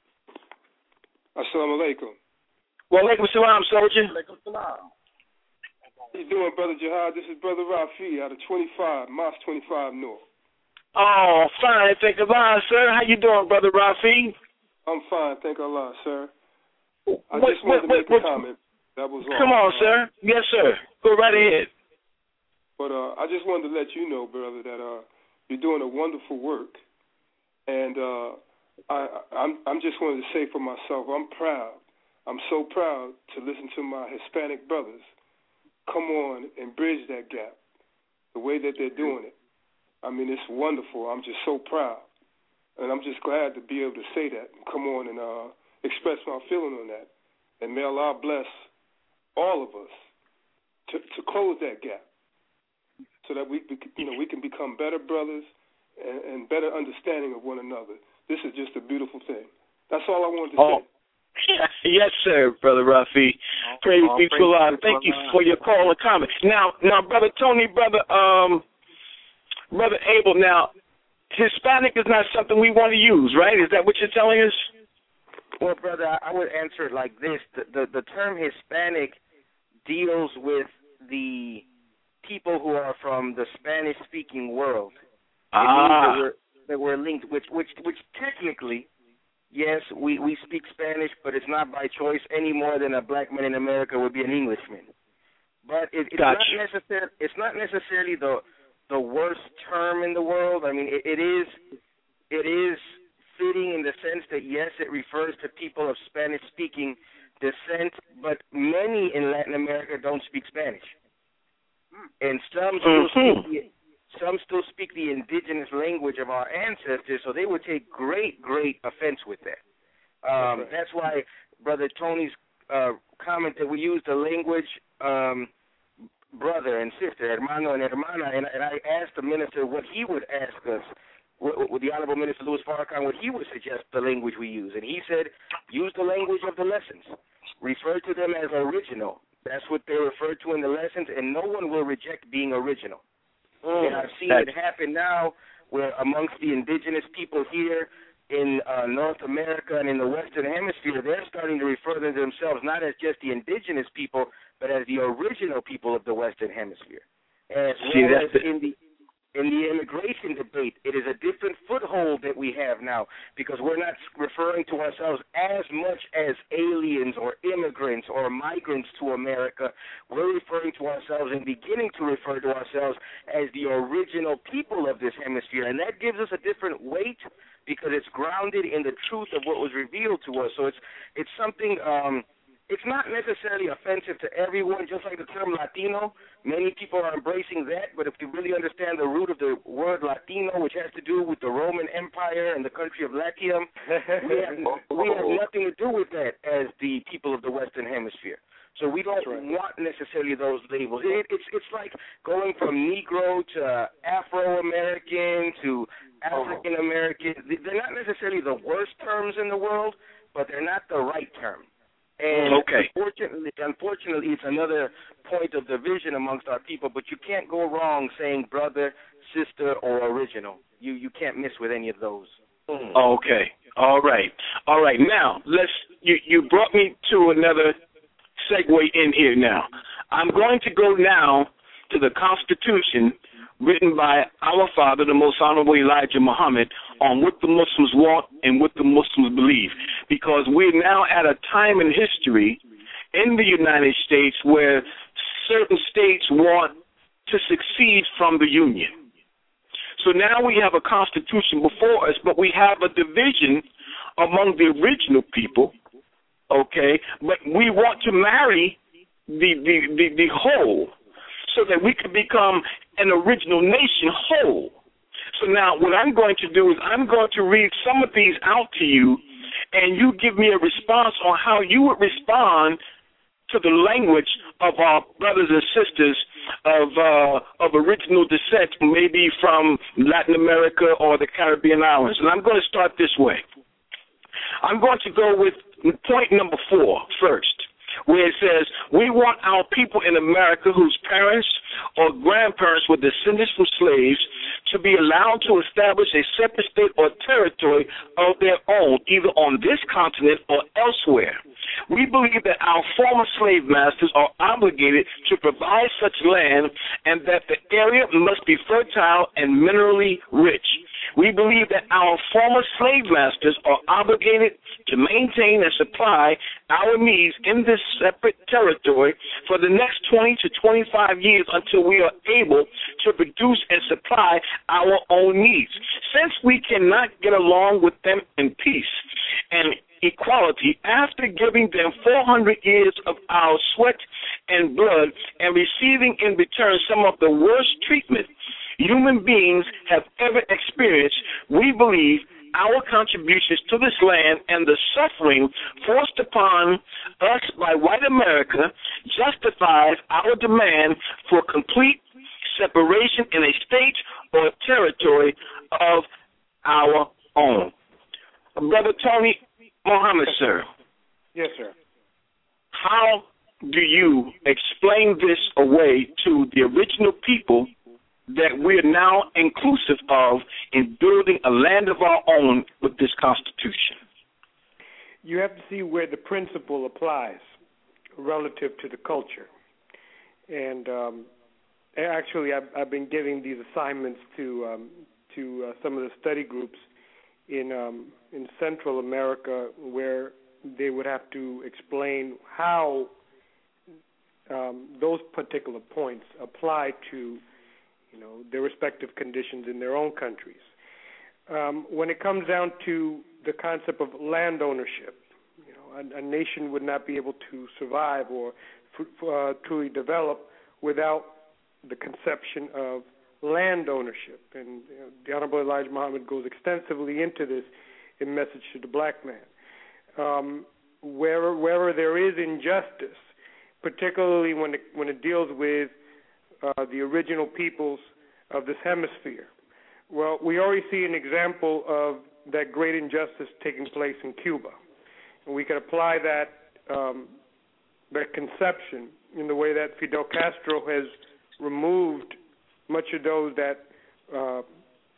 Assalamu alaikum. Wa alaikum salam, soldier. Alaikum salam. How you doing, Brother Jihad? This is Brother Rafi out of twenty-five, Mosque twenty-five North. Oh, fine. Thank Allah, sir. How you doing, Brother Rafi? I'm fine, thank Allah, sir. I what, just wanted what, to make what, a comment. That was all. Come on, uh, sir. Yes, sir. Go right ahead. But uh, I just wanted to let you know, brother, that uh, you're doing a wonderful work, and uh, I, I'm, I'm just wanted to say for myself, I'm proud. I'm so proud to listen to my Hispanic brothers come on and bridge that gap the way that they're doing it. I mean, it's wonderful. I'm just so proud, and I'm just glad to be able to say that and come on and uh, express my feeling on that. And may Allah bless all of us to, to close that gap, so that we, you know, we can become better brothers and, and better understanding of one another. This is just a beautiful thing. That's all I wanted to oh. say. Yes, sir, Brother Rafi. Praise oh, be to Allah. Thank you for your call and comment. Now, now, Brother Tony, Brother, um, Brother Abel. Now, Hispanic is not something we want to use, right? Is that what you're telling us? Well, brother, I would answer it like this: the the, the term Hispanic deals with the people who are from the Spanish-speaking world. It ah. means that we're, that we're linked, which which which technically. Yes, we, we speak Spanish, but it's not by choice any more than a black man in America would be an Englishman. But it, it's gotcha. not necessarily it's not necessarily the the worst term in the world. I mean, it, it is it is fitting in the sense that yes, it refers to people of Spanish-speaking descent, but many in Latin America don't speak Spanish, and some still mm-hmm. speak the, Some still speak the indigenous language of our ancestors, so they would take great, great offense with that. Um, right. That's why Brother Tony's uh, comment that we use the language um, brother and sister, hermano and hermana, and, and I asked the minister what he would ask us, with the Honorable Minister Louis Farrakhan, what he would suggest the language we use. And he said, use the language of the lessons. Refer to them as original. That's what they're referred to in the lessons, and no one will reject being original. Mm, and I've seen it happen now where amongst the indigenous people here in uh, North America and in the Western Hemisphere, they're starting to refer to themselves not as just the indigenous people, but as the original people of the Western Hemisphere. As See, well that's as the- in the In the immigration debate, it is a different foothold that we have now, because we're not referring to ourselves as much as aliens or immigrants or migrants to America. We're referring to ourselves and beginning to refer to ourselves as the original people of this hemisphere, and that gives us a different weight because it's grounded in the truth of what was revealed to us. So it's it's something. Um, It's not necessarily offensive to everyone, just like the term Latino. Many people are embracing that, but if you really understand the root of the word Latino, which has to do with the Roman Empire and the country of Latium, we have, we have nothing to do with that as the people of the Western Hemisphere. So we don't right. want necessarily those labels. It, it's it's like going from Negro to Afro-American to African-American. They're not necessarily the worst terms in the world, but they're not the right term. And okay. unfortunately, unfortunately, it's another point of division amongst our people, but you can't go wrong saying brother, sister, or original. You you can't miss with any of those. Mm. Okay. All right. All right. Now, let's. You, you brought me to another segue in here now. I'm going to go now to the Constitution written by our father, the Most Honorable Elijah Muhammad, on what the Muslims want and what the Muslims believe. Because we're now at a time in history in the United States where certain states want to succeed from the Union. So now we have a constitution before us, but we have a division among the original people, okay? But we want to marry the, the, the, the whole so that we can become an original nation whole. So now what I'm going to do is I'm going to read some of these out to you, and you give me a response on how you would respond to the language of our brothers and sisters of uh, of original descent, maybe from Latin America or the Caribbean islands. And I'm going to start this way. I'm going to go with point number four first, where it says, we want our people in America whose parents or grandparents were descendants from slaves to be allowed to establish a separate state or territory of their own, either on this continent or elsewhere. We believe that our former slave masters are obligated to provide such land and that the area must be fertile and minerally rich. We believe that our former slave masters are obligated to maintain and supply our needs in this separate territory for the next twenty to twenty-five years until we are able to produce and supply our own needs. Since we cannot get along with them in peace and equality after giving them four hundred years of our sweat and blood and receiving in return some of the worst treatment human beings have ever experienced, we believe our contributions to this land and the suffering forced upon us by white America justifies our demand for complete separation in a state or territory of our own. Brother Tony Muhammad, sir. Yes, sir. How do you explain this away to the original people that we're now inclusive of in building a land of our own with this Constitution? You have to see where the principle applies relative to the culture. And um, actually, I've, I've been giving these assignments to um, to uh, some of the study groups in um, in Central America, where they would have to explain how um, those particular points apply to, you know, their respective conditions in their own countries. Um, when it comes down to the concept of land ownership, you know, a, a nation would not be able to survive or f- uh, truly develop without the conception of land ownership. And you know, the Honorable Elijah Muhammad goes extensively into this in Message to the Black Man. Um, wherever, wherever there is injustice, particularly when it, when it deals with Uh, the original peoples of this hemisphere. Well, we already see an example of that great injustice taking place in Cuba. And we can apply that um, that conception in the way that Fidel Castro has removed much of those that uh,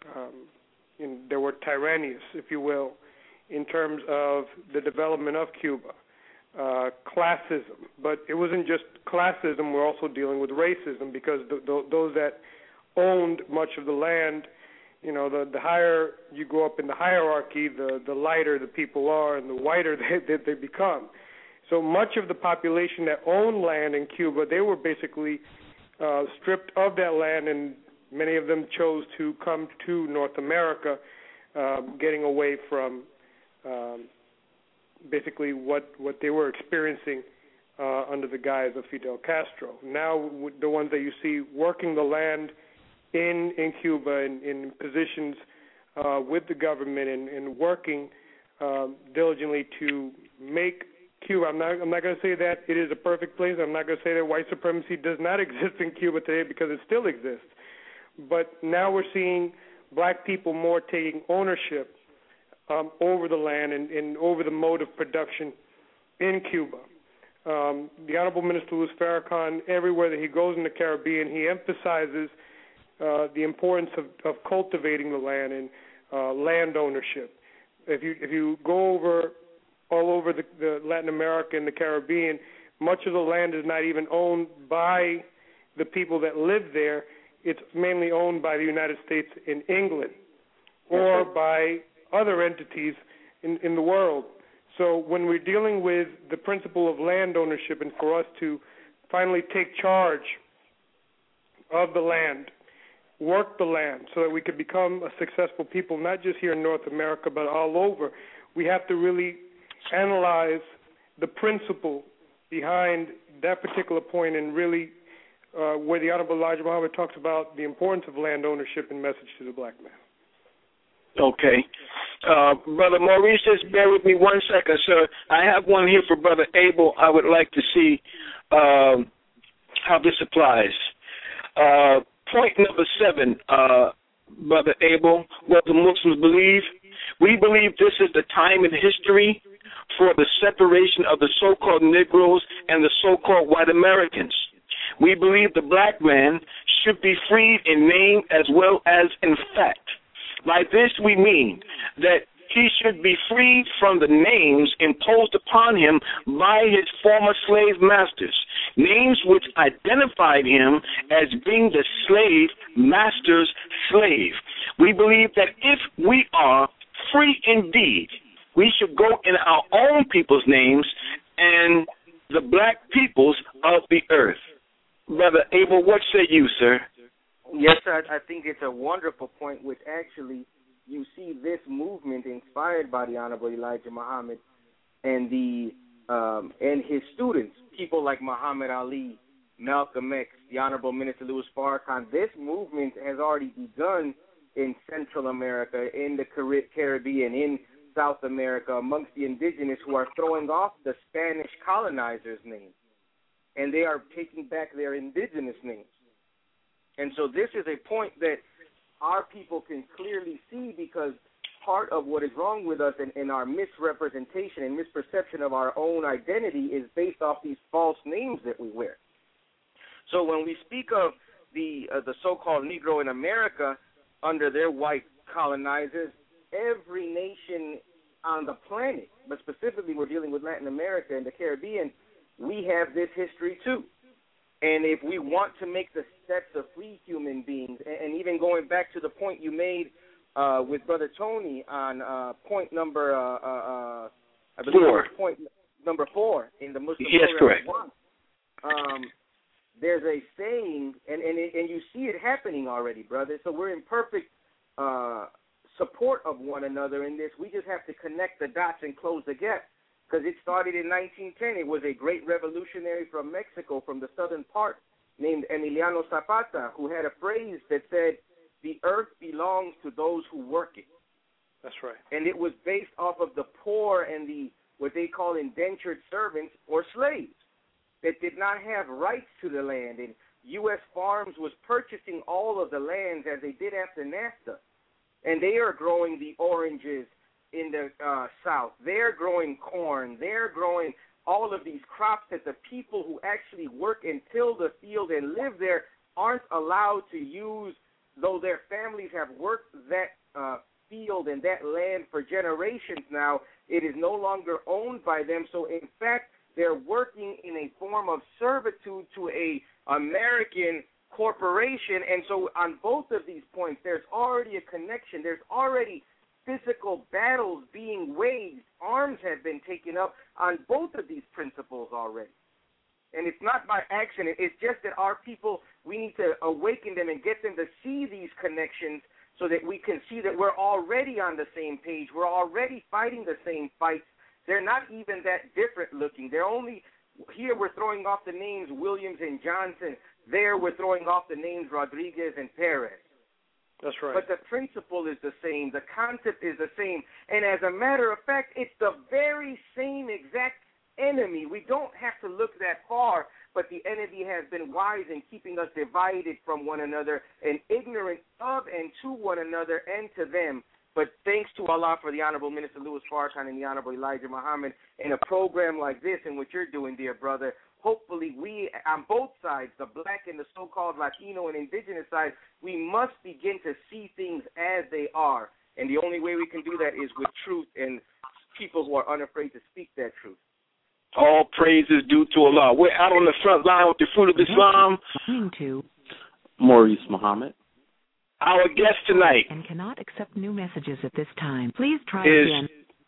um, in, they were tyrannous, if you will, in terms of the development of Cuba. Uh, classism, but it wasn't just classism. We're also dealing with racism because the, the, those that owned much of the land, you know, the, the higher you go up in the hierarchy, the, the lighter the people are and the whiter they, they, they become. So much of the population that owned land in Cuba, they were basically uh, stripped of that land, and many of them chose to come to North America, uh, getting away from um, basically what, what they were experiencing uh, under the guise of Fidel Castro. Now the ones that you see working the land in in Cuba in, in positions uh, with the government and, and working um, diligently to make Cuba, I'm not, I'm not going to say that it is a perfect place. I'm not going to say that white supremacy does not exist in Cuba today, because it still exists. But now we're seeing black people more taking ownership Um, over the land and, and over the mode of production in Cuba. Um, the Honorable Minister Louis Farrakhan, everywhere that he goes in the Caribbean, he emphasizes uh, the importance of, of cultivating the land and uh, land ownership. If you if you go over all over the, the Latin America and the Caribbean, much of the land is not even owned by the people that live there. It's mainly owned by the United States and England, or by other entities in, in the world. So when we're dealing with the principle of land ownership, and for us to finally take charge of the land, work the land so that we could become a successful people, not just here in North America, but all over, we have to really analyze the principle behind that particular point, and really uh, where the Honorable Elijah Muhammad talks about the importance of land ownership and message to the black man. Okay. Uh, Brother Maurice, just bear with me one second, sir. I have one here for Brother Abel. I would like to see um, how this applies. Uh, point number seven, uh, Brother Abel, what the Muslims believe. We believe this is the time in history for the separation of the so-called Negroes and the so-called white Americans. We believe the black man should be freed in name as well as in fact. By this we mean that he should be freed from the names imposed upon him by his former slave masters, names which identified him as being the slave master's slave. We believe that if we are free indeed, we should go in our own people's names and the black peoples of the earth. Brother Abel, what say you, sir? Yes, sir. I think it's a wonderful point, which actually you see this movement inspired by the Honorable Elijah Muhammad and the um, and his students, people like Muhammad Ali, Malcolm X, the Honorable Minister Louis Farrakhan. This movement has already begun in Central America, in the Caribbean, in South America, amongst the indigenous who are throwing off the Spanish colonizers' names, and they are taking back their indigenous names. And so this is a point that our people can clearly see, because part of what is wrong with us and, and our misrepresentation and misperception of our own identity is based off these false names that we wear. So when we speak of the uh, the so-called Negro in America under their white colonizers, every nation on the planet, but specifically we're dealing with Latin America and the Caribbean, we have this history too. And if we want to make the steps of free human beings, and, and even going back to the point you made uh, with Brother Tony on uh, point number, uh, uh, I believe four. point number four in the Muslim yes, program. Correct. Um, there's a saying, and, and, and you see it happening already, brother. So we're in perfect uh, support of one another in this. We just have to connect the dots and close the gap. Because it started in nineteen ten. It was a great revolutionary from Mexico, from the southern part, named Emiliano Zapata, who had a phrase that said, the earth belongs to those who work it. That's right. And it was based off of the poor and the what they call indentured servants or slaves that did not have rights to the land. And U S Farms was purchasing all of the lands as they did after NAFTA. And they are growing the oranges in the uh, South. They're growing corn. They're growing all of these crops that the people who actually work and till the field and live there aren't allowed to use though their families have worked that uh, field and that land for generations now, it is no longer owned by them. So, in fact, they're working in a form of servitude to a American corporation. And so on both of these points, there's already a connection. There's already physical battles being waged. Arms have been taken up on both of these principles already. And it's not by accident. It's just that our people, we need to awaken them and get them to see these connections so that we can see that we're already on the same page. We're already fighting the same fights. They're not even that different looking. They're only, here we're throwing off the names Williams and Johnson. There we're throwing off the names Rodriguez and Perez. That's right. But the principle is the same. The concept is the same. And as a matter of fact, it's the very same exact enemy. We don't have to look that far, but the enemy has been wise in keeping us divided from one another and ignorant of and to one another and to them. But thanks to Allah for the Honorable Minister Louis Farrakhan and the Honorable Elijah Muhammad in a program like this and what you're doing, dear brother, hopefully we, on both sides, the black and the so-called Latino and indigenous side, we must begin to see things as they are. And the only way we can do that is with truth and people who are unafraid to speak that truth. All praise is due to Allah. We're out on the front line with the Fruit of Islam. To Maurice Muhammad. Our guest tonight and cannot accept new messages at this time. Please try is, again.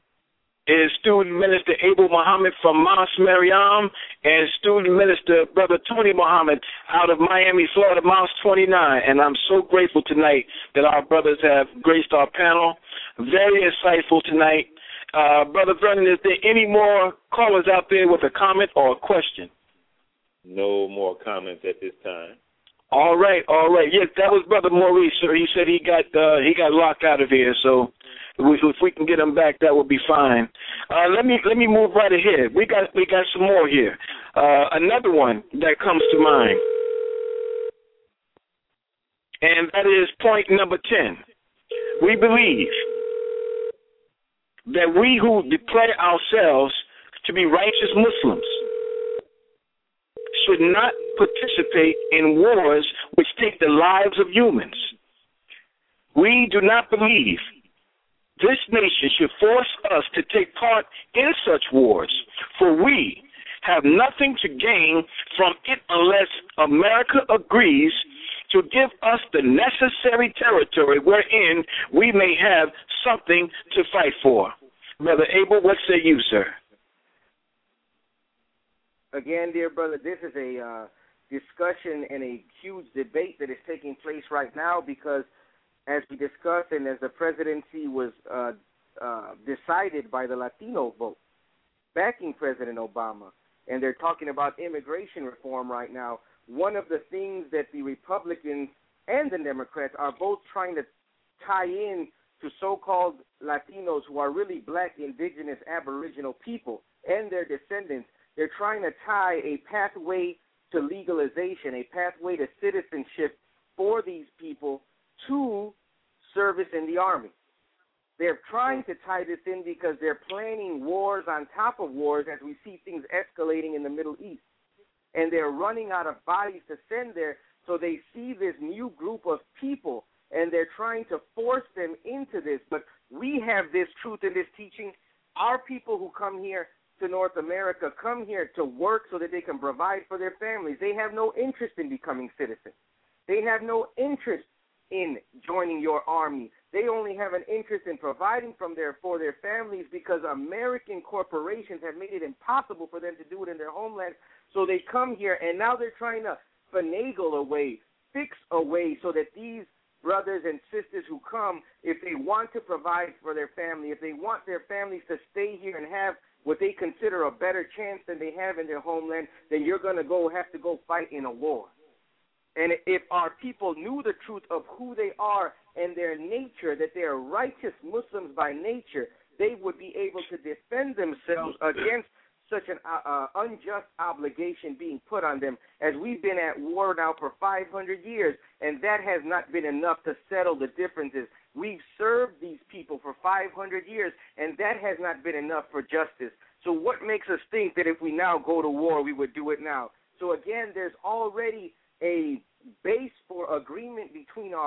Is Student Minister Abel Muhammad from Mos Mariam and Student Minister Brother Tony Muhammad out of Miami, Florida, Mos twenty-nine. And I'm so grateful tonight that our brothers have graced our panel. Very insightful tonight. Uh, Brother Vernon, is there any more callers out there with a comment or a question? No more comments at this time. All right, all right. Yes, that was Brother Maurice, sir. He said he got uh, he got locked out of here, so if we can get him back, that would be fine. Uh, let me let me move right ahead. We got we got some more here. Uh, another one that comes to mind, and that is point number ten. We believe that we who declare ourselves to be righteous Muslims should not participate in wars which take the lives of humans. We do not believe this nation should force us to take part in such wars, for we have nothing to gain from it unless America agrees to give us the necessary territory wherein we may have something to fight for. Brother Abel, what say you, sir? Again, dear brother, this is a uh, discussion and a huge debate that is taking place right now because, as we discussed and as the presidency was uh, uh, decided by the Latino vote, backing President Obama, and they're talking about immigration reform right now, one of the things that the Republicans and the Democrats are both trying to tie in to so-called Latinos who are really black, indigenous, aboriginal people and their descendants. They're trying to tie a pathway to legalization, a pathway to citizenship for these people to service in the Army. They're trying to tie this in because they're planning wars on top of wars as we see things escalating in the Middle East. And they're running out of bodies to send there, so they see this new group of people, and they're trying to force them into this. But we have this truth in this teaching. Our people who come here to North America come here to work so that they can provide for their families. They have no interest in becoming citizens. They have no interest in joining your army. They only have an interest in providing from their, for their families because American corporations have made it impossible for them to do it in their homeland. So they come here, and now they're trying to finagle a way, fix a way so that these brothers and sisters who come, if they want to provide for their family, if they want their families to stay here and have what they consider a better chance than they have in their homeland, then you're going to go have to go fight in a war. And if our people knew the truth of who they are and their nature, that they are righteous Muslims by nature, they would be able to defend themselves against such an uh, uh, unjust obligation being put on them, as we've been at war now for five hundred years, and that has not been enough to settle the differences. We've served these people for five hundred years, and that has not been enough for justice. So what makes us think that if we now go to war, we would do it now? So again, there's already a base for agreement between our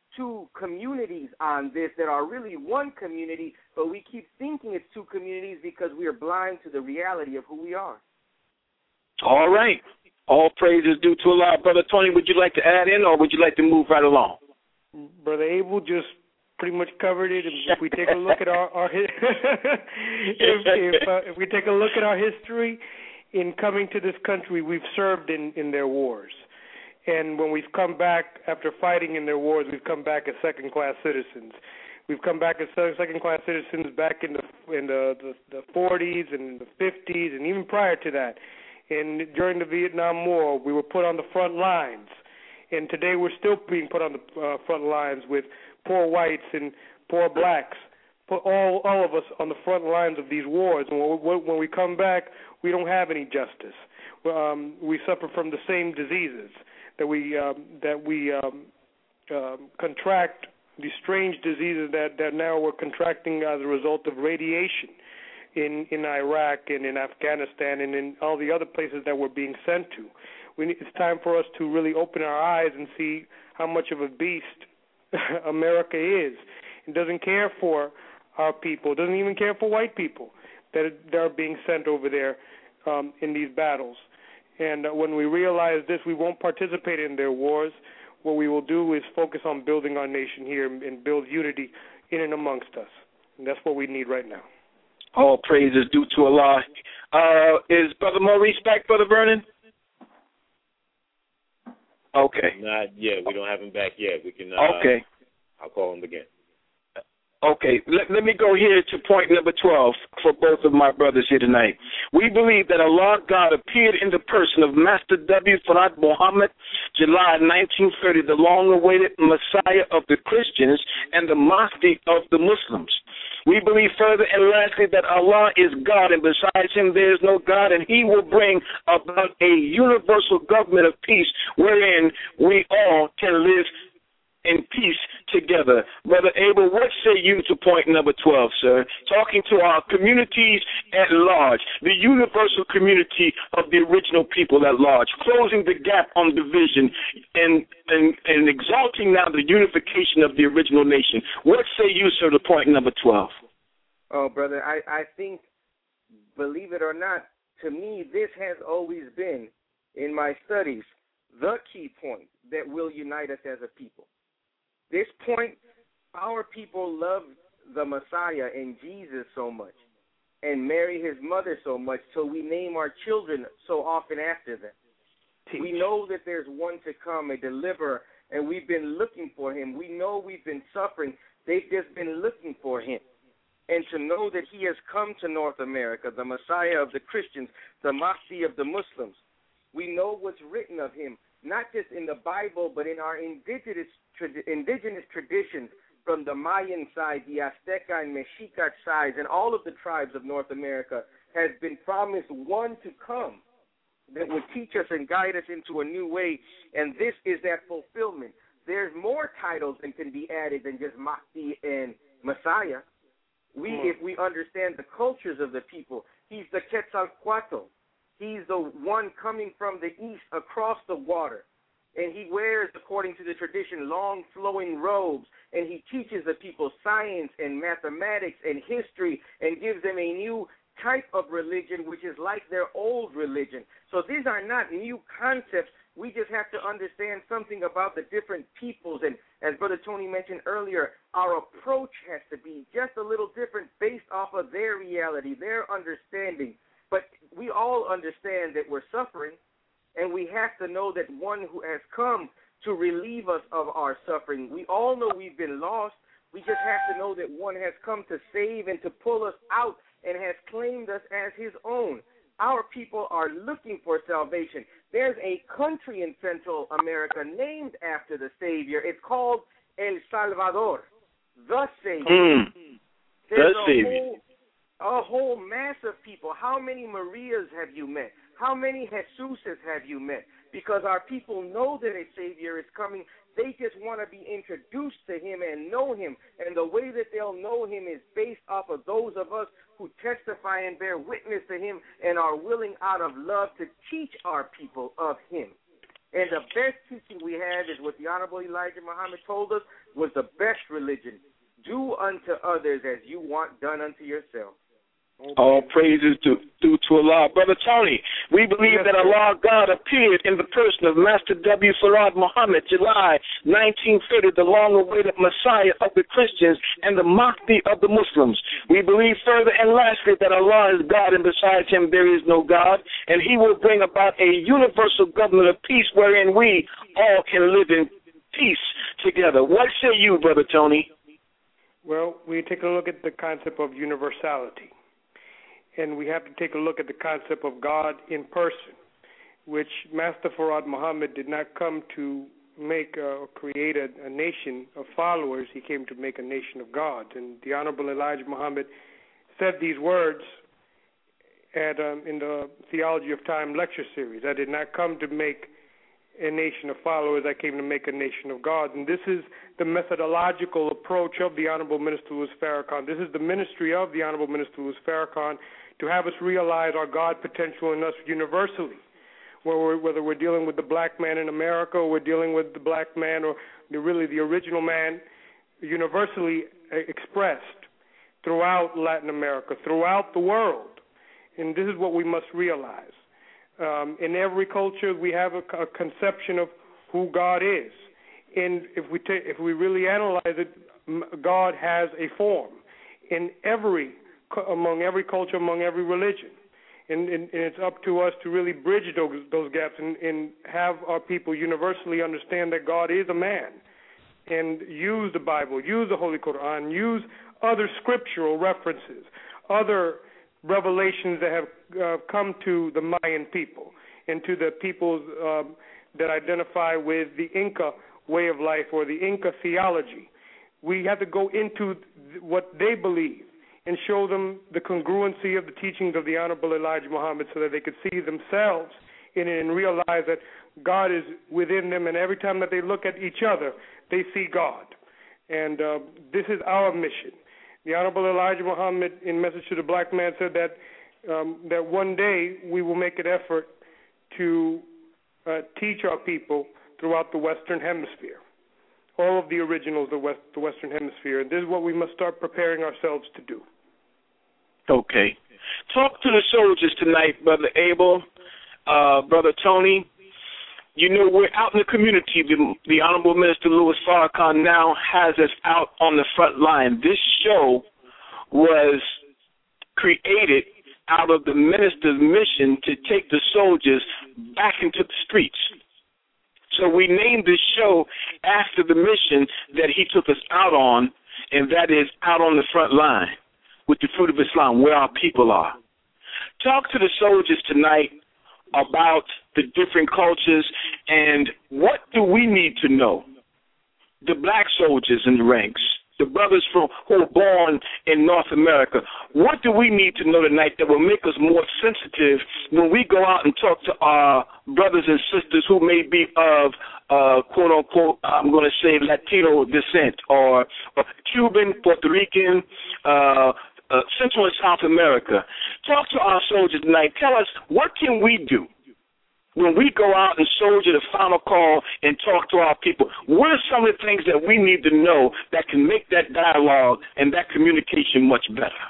two communities on this that are really one community, but we keep thinking it's two communities because we are blind to the reality of who we are. All right. All praise is due to Allah. Brother Tony, would you like to add in, or would you like to move right along? Brother Abel just pretty much covered it. If we take a look at our, our if, if, uh, if we take a look at our history in coming to this country, we've served in, in their wars. And when we've come back after fighting in their wars, we've come back as second-class citizens. We've come back as second-class citizens back in the in the, the, the forties and the fifties and even prior to that. And during the Vietnam War, we were put on the front lines. And today we're still being put on the uh, front lines with poor whites and poor blacks, put all all of us on the front lines of these wars. And when we, when we come back, we don't have any justice. Um, we suffer from the same diseases that we um, that we um, uh, contract, these strange diseases that, that now we're contracting as a result of radiation in, in Iraq and in Afghanistan and in all the other places that we're being sent to. We need, it's time for us to really open our eyes and see how much of a beast America is. It doesn't care for our people. It doesn't even care for white people that are, that are being sent over there um, in these battles. And uh, when we realize this, we won't participate in their wars. What we will do is focus on building our nation here and, and build unity in and amongst us. And that's what we need right now. All praise is due to Allah. Uh, is Brother Maurice back, Brother Vernon? Okay. Not yet. We don't have him back yet. We can. Uh, okay. I'll call him again. Okay, let, let me go here to point number twelve for both of my brothers here tonight. We believe that Allah God appeared in the person of Master W. Farad Muhammad, July nineteen thirty, the long-awaited Messiah of the Christians and the Mahdi of the Muslims. We believe further and lastly that Allah is God and besides him there is no God, and he will bring about a universal government of peace wherein we all can live in peace together. Brother Abel, what say you to point number twelve, sir? Talking to our communities at large, the universal community of the original people at large, closing the gap on division and, and, and exalting now the unification of the original nation. What say you, sir, to point number twelve? Oh, brother, I, I think, believe it or not, to me, this has always been, in my studies, the key point that will unite us as a people. This point, our people love the Messiah and Jesus so much and Mary, his mother, so much, so we name our children so often after them. Teach. We know that there's one to come, a deliverer, and we've been looking for him. We know we've been suffering. They've just been looking for him. And to know that he has come to North America, the Messiah of the Christians, the Mahdi of the Muslims, we know what's written of him, not just in the Bible, but in our indigenous indigenous traditions from the Mayan side, the Azteca and Mexica sides, and all of the tribes of North America, has been promised one to come that would teach us and guide us into a new way, and this is that fulfillment. There's more titles that can be added than just Mahdi and Messiah. We, mm. if we understand the cultures of the people, he's the Quetzalcoatl. He's the one coming from the east across the water. And he wears, according to the tradition, long flowing robes. And he teaches the people science and mathematics and history and gives them a new type of religion, which is like their old religion. So these are not new concepts. We just have to understand something about the different peoples. And as Brother Tony mentioned earlier, our approach has to be just a little different based off of their reality, their understanding. But we all understand that we're suffering, and we have to know that one who has come to relieve us of our suffering. We all know we've been lost. We just have to know that one has come to save and to pull us out and has claimed us as his own. Our people are looking for salvation. There's a country in Central America named after the Savior. It's called El Salvador, the Savior. Mm, the Savior. Whole, a whole mass of people. How many Marias have you met? How many Jesuses have you met? Because our people know that a Savior is coming. They just want to be introduced to him and know him. And the way that they'll know him is based off of those of us who testify and bear witness to him and are willing out of love to teach our people of him. And the best teaching we have is what the Honorable Elijah Muhammad told us was the best religion. Do unto others as you want done unto yourself. All praises to, due to Allah. Brother Tony, we believe that Allah God appeared in the person of Master W. Farad Muhammad, July nineteen thirty, the long-awaited Messiah of the Christians and the Mahdi of the Muslims. We believe further and lastly that Allah is God and besides him there is no God, and he will bring about a universal government of peace wherein we all can live in peace together. What say you, Brother Tony? Well, we take a look at the concept of universality. And we have to take a look at the concept of God in person, which Master Farad Muhammad did not come to make or create a, a nation of followers. He came to make a nation of gods. And the Honorable Elijah Muhammad said these words at um, in the Theology of Time lecture series. I did not come to make a nation of followers. I came to make a nation of gods. And this is the methodological approach of the Honorable Minister Louis Farrakhan. This is the ministry of the Honorable Minister Louis Farrakhan, to have us realize our God potential in us universally, whether we're, whether we're dealing with the black man in America or we're dealing with the black man or the, really the original man, universally expressed throughout Latin America, throughout the world. And this is what we must realize. Um, in every culture, we have a, a conception of who God is. And if we, ta- if we really analyze it, God has a form in every among every culture, among every religion. And, and, and it's up to us to really bridge those, those gaps and, and have our people universally understand that God is a man and use the Bible, use the Holy Quran, use other scriptural references, other revelations that have uh, come to the Mayan people and to the peoples um, that identify with the Inca way of life or the Inca theology. We have to go into th- what they believe and show them the congruency of the teachings of the Honorable Elijah Muhammad so that they could see themselves in it and realize that God is within them, and every time that they look at each other, they see God. And uh, this is our mission. The Honorable Elijah Muhammad, in Message to the Black Man, said that um, that one day we will make an effort to uh, teach our people throughout the Western Hemisphere, all of the originals of the, West, the Western Hemisphere. And this is what we must start preparing ourselves to do. Okay. Talk to the soldiers tonight, Brother Abel, uh, Brother Tony. You know, we're out in the community. The, the Honorable Minister Louis Farrakhan now has us out on the front line. This show was created out of the minister's mission to take the soldiers back into the streets. So we named this show after the mission that he took us out on, and that is out on the front line with the fruit of Islam, where our people are. Talk to the soldiers tonight about the different cultures and what do we need to know. The black soldiers in the ranks, the brothers from who were born in North America, what do we need to know tonight that will make us more sensitive when we go out and talk to our brothers and sisters who may be of uh, quote unquote, I'm going to say Latino descent or, or Cuban, Puerto Rican, uh, Uh, Central and South America. Talk to our soldiers tonight. Tell us, what can we do when we go out and soldier the final call and talk to our people? What are some of the things that we need to know that can make that dialogue and that communication much better?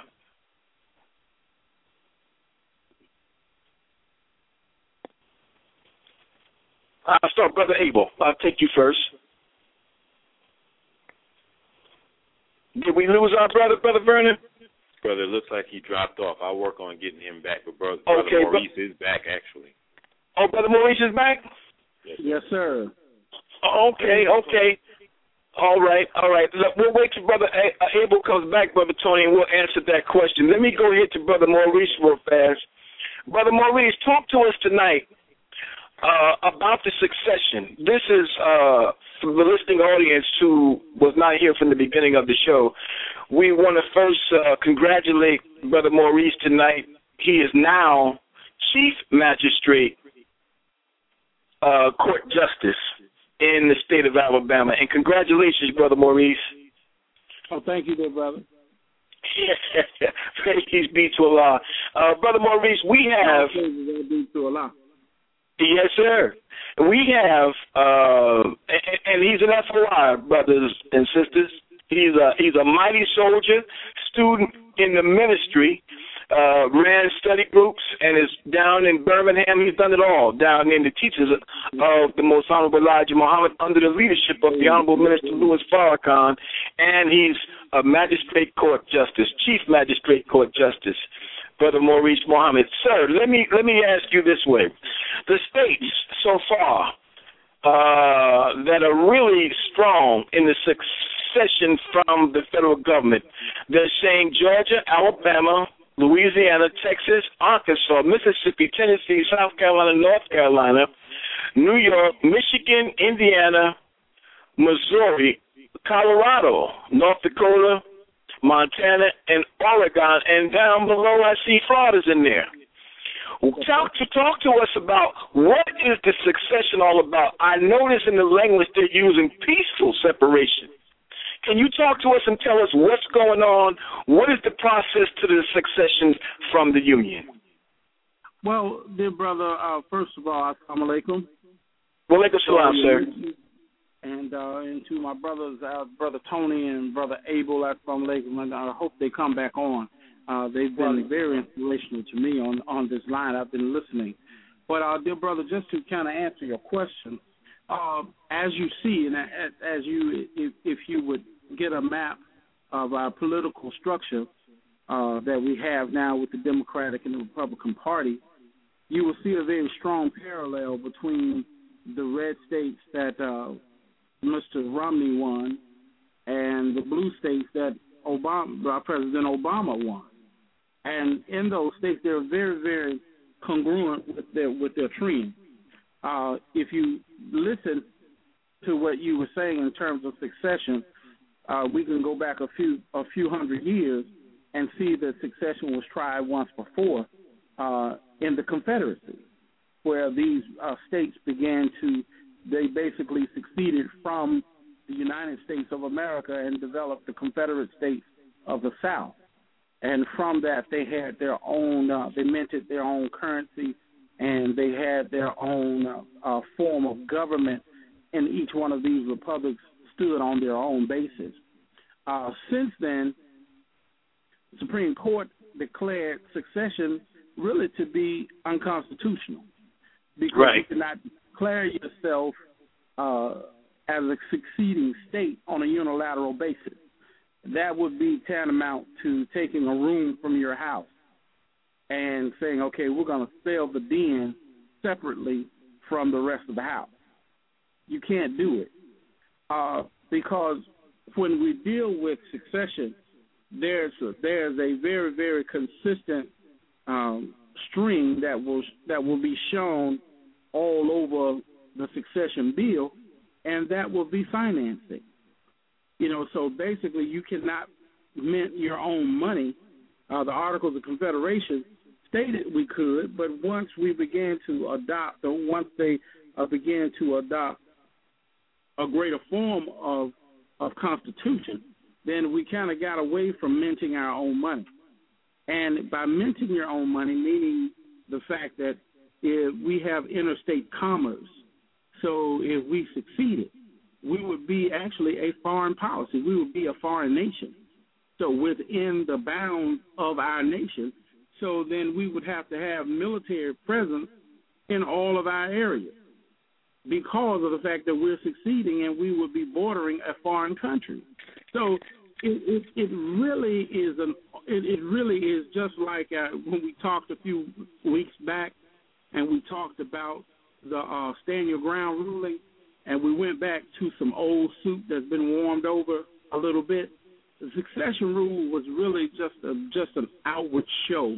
I'll start, Brother Abel. I'll take you first. Did we lose our brother, Brother Vernon? Brother, it looks like he dropped off. I'll work on getting him back, but Brother, okay, brother Maurice bro- is back, actually. Oh, Brother Maurice is back? Yes, yes sir. Okay, okay. All right, all right. Look, we'll wait till Brother A- Abel comes back, Brother Tony, and we'll answer that question. Let me go ahead to Brother Maurice real fast. Brother Maurice, talk to us tonight uh, about the succession. This is uh, for the listening audience who was not here from the beginning of the show. We want to first uh, congratulate Brother Maurice tonight. He is now Chief Magistrate uh, Court Justice in the state of Alabama. And congratulations, Brother Maurice. Oh, thank you, dear brother. Praise be to Allah. Uh, Brother Maurice, we have... Praise be to Allah. Yes, sir. We have, uh, and, and he's an F O I, brothers and sisters. He's a he's a mighty soldier, student in the ministry, uh, ran study groups, and is down in Birmingham. He's done it all down in the teachers of the Most Honorable Elijah Muhammad under the leadership of the Honorable Minister Louis Farrakhan, and he's a magistrate court justice, chief magistrate court justice. Brother Maurice Muhammad. Sir, let me let me ask you this way. The states so far uh, that are really strong in the succession from the federal government, they're saying Georgia, Alabama, Louisiana, Texas, Arkansas, Mississippi, Tennessee, South Carolina, North Carolina, New York, Michigan, Indiana, Missouri, Colorado, North Dakota, Montana, and Oregon, and down below I see Florida's in there. Talk to talk to us about what is the succession all about. I notice in the language they're using peaceful separation. Can you talk to us and tell us what's going on? What is the process to the succession from the Union? Well, dear brother, uh, first of all, assalamu alaikum. Wa alaikum salam, sir. And, uh, and to my brothers, uh, Brother Tony and Brother Abel, assalamu alaikum, and I hope they come back on. Uh, they've been very inspirational to me on, on this line. I've been listening. But, uh, dear brother, just to kind of answer your question, uh, as you see, and as, as you, if, if you would get a map of our political structure uh, that we have now with the Democratic and the Republican Party, you will see a very strong parallel between the red states that uh, Mister Romney won and the blue states that Obama, President Obama won. And in those states, they're very, very congruent with their with their trend. Uh, if you listen to what you were saying in terms of succession, uh, we can go back a few a few hundred years and see that succession was tried once before uh, in the Confederacy, where these uh, states began to, they basically succeeded from the United States of America and developed the Confederate States of the South. And from that, they had their own, uh, they minted their own currency, and they had their own uh, uh, form of government, and each one of these republics stood on their own basis. Uh, since then, the Supreme Court declared succession really to be unconstitutional, because right. you cannot declare yourself uh, as a succeeding state on a unilateral basis. That would be tantamount to taking a room from your house and saying, okay, we're going to sell the den separately from the rest of the house. You can't do it uh, because when we deal with succession, there's a, there's a very, very consistent um, string that will that will be shown all over the succession bill, and that will be financing. You know, so basically you cannot mint your own money. Uh, the Articles of Confederation stated we could, but once we began to adopt, or once they uh, began to adopt a greater form of of constitution, then we kind of got away from minting our own money. And by minting your own money, meaning the fact that if we have interstate commerce, so if we succeeded, we would be actually a foreign policy. We would be a foreign nation. So within the bounds of our nation, so then we would have to have military presence in all of our areas because of the fact that we're succeeding and we would be bordering a foreign country. So it, it, it really is an it, it really is just like uh, when we talked a few weeks back and we talked about the uh, stand your ground ruling. And we went back to some old soup that's been warmed over a little bit. The succession rule was really just a, just an outward show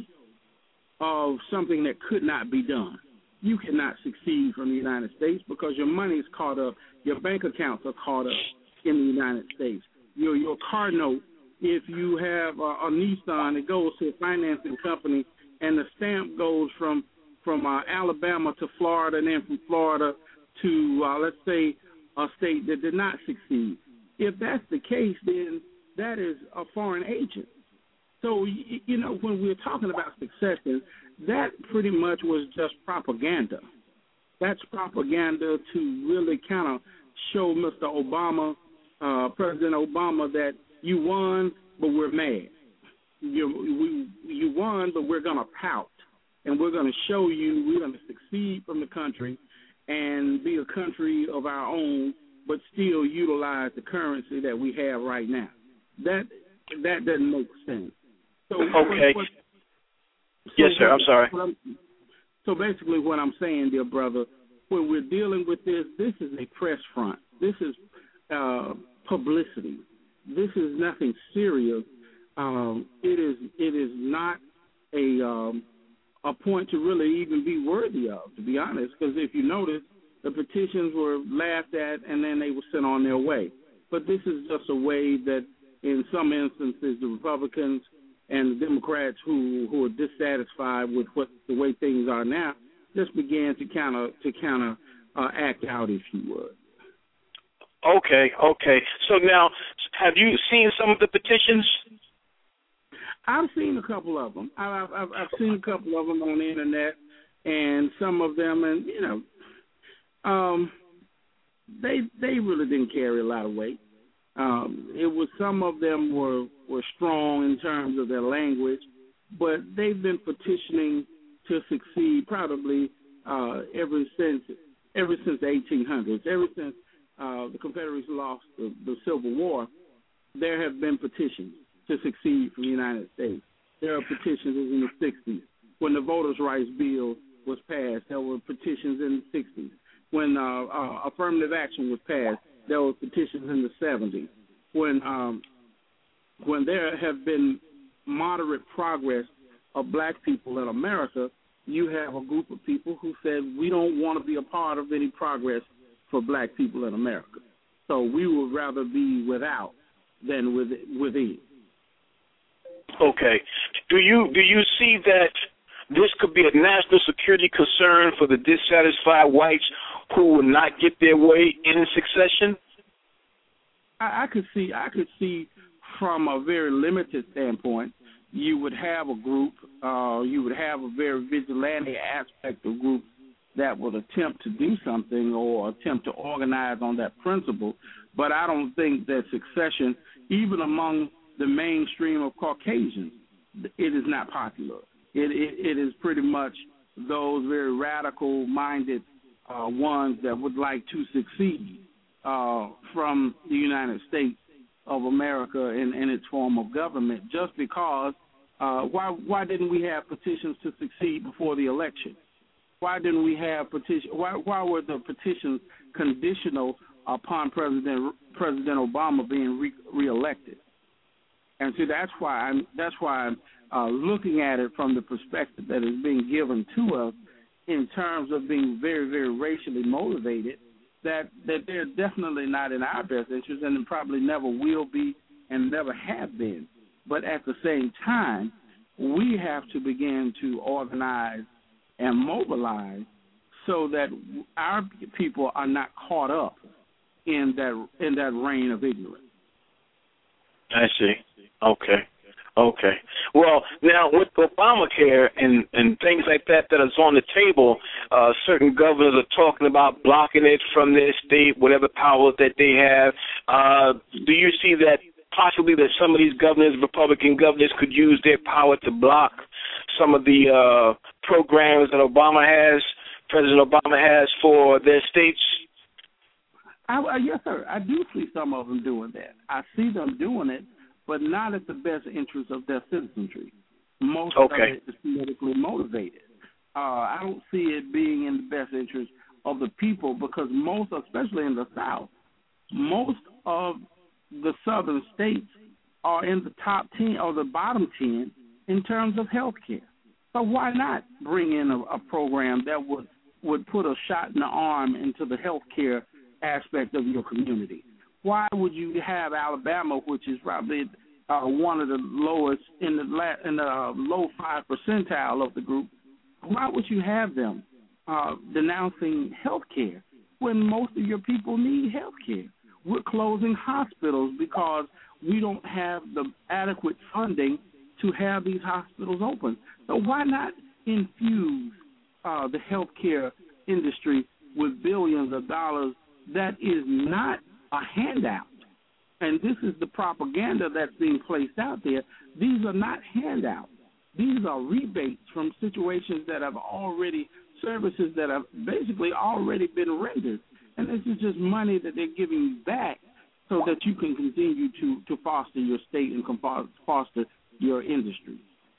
of something that could not be done. You cannot succeed from the United States because your money is caught up, your bank accounts are caught up in the United States. Your your car note, if you have a, a Nissan, it goes to a financing company, and the stamp goes from from uh, Alabama to Florida, and then from Florida to, uh, let's say, a state that did not succeed. If that's the case, then that is a foreign agent. So, you know, when we're talking about succession, that pretty much was just propaganda. that's propaganda to really kind of show Mister Obama, uh, President Obama, that you won, but we're mad. You, we, you won, but we're going to pout. And we're going to show you we're going to succeed from the country and be a country of our own, but still utilize the currency that we have right now. That that doesn't make sense. So okay. What, what, so yes, sir. I'm sorry. I'm, so basically what I'm saying, dear brother, when we're dealing with this, this is a press front. This is uh, publicity. This is nothing serious. Um, it is it is not a um, a point to really even be worthy of, to be honest, because if you notice, the petitions were laughed at and then they were sent on their way. But this is just a way that in some instances the Republicans and the Democrats who, who are dissatisfied with what the way things are now just began to kind of to kind of uh, act out, if you would. Okay, okay. So now, have you seen some of the petitions? I've seen a couple of them. I've, I've, I've seen a couple of them on the internet, and some of them, and you know, um, they they really didn't carry a lot of weight. Um, it was some of them were were strong in terms of their language, but they've been petitioning to succeed probably uh, ever since ever since the eighteen hundreds, ever since uh, the Confederates lost the, the Civil War. There have been petitions to succeed from the United States. There are petitions in the sixties. When the Voters' Rights Bill was passed, there were petitions in the sixties. When uh, uh, affirmative action was passed, there were petitions in the seventies. When um, when there have been moderate progress of black people in America, you have a group of people who said we don't want to be a part of any progress for black people in America. So we would rather be without than with, within. Okay. Do you do you see that this could be a national security concern for the dissatisfied whites who will not get their way in succession? I, I could see I could see from a very limited standpoint, you would have a group, uh, you would have a very vigilante aspect of groups that would attempt to do something or attempt to organize on that principle. But I don't think that succession, even among the mainstream of Caucasians, it is not popular. It, it, it is pretty much those very radical-minded uh, ones that would like to succeed uh, from the United States of America in, in its form of government, just because uh, why why didn't we have petitions to succeed before the election? Why didn't we have petition? Why why were the petitions conditional upon President President Obama being re, reelected? And see, that's why I'm that's why I'm uh, looking at it from the perspective that is being given to us in terms of being very, very racially motivated. That that they're definitely not in our best interest, and probably never will be, and never have been. But at the same time, we have to begin to organize and mobilize so that our people are not caught up in that in that reign of ignorance. I see. Okay. Okay. Well, now with Obamacare and, and things like that that is on the table, uh, certain governors are talking about blocking it from their state, whatever powers that they have. Uh, do you see that possibly that some of these governors, Republican governors, could use their power to block some of the uh, programs that Obama has, President Obama has for their states? I, uh, yes, sir. I do see some of them doing that. I see them doing it, but not at the best interest of their citizenry. Most okay. of it is politically motivated. Uh, I don't see it being in the best interest of the people because most, especially in the South, most of the southern states are in the top ten or the bottom ten in terms of health care. So why not bring in a, a program that would, would put a shot in the arm into the health care aspect of your community? Why would you have Alabama, which is probably uh, one of the lowest in the la- in the uh, low five percentile of the group? Why would you have them uh, denouncing health care when most of your people need health care? We're closing hospitals because we don't have the adequate funding to have these hospitals open. So why not infuse uh, the health care industry with billions of dollars that is not a handout. And this is the propaganda that's being placed out there. These are not handouts. These are rebates from situations that have already, services that have basically already been rendered. And this is just money that they're giving you back so that you can continue to, to foster your state and foster your industry.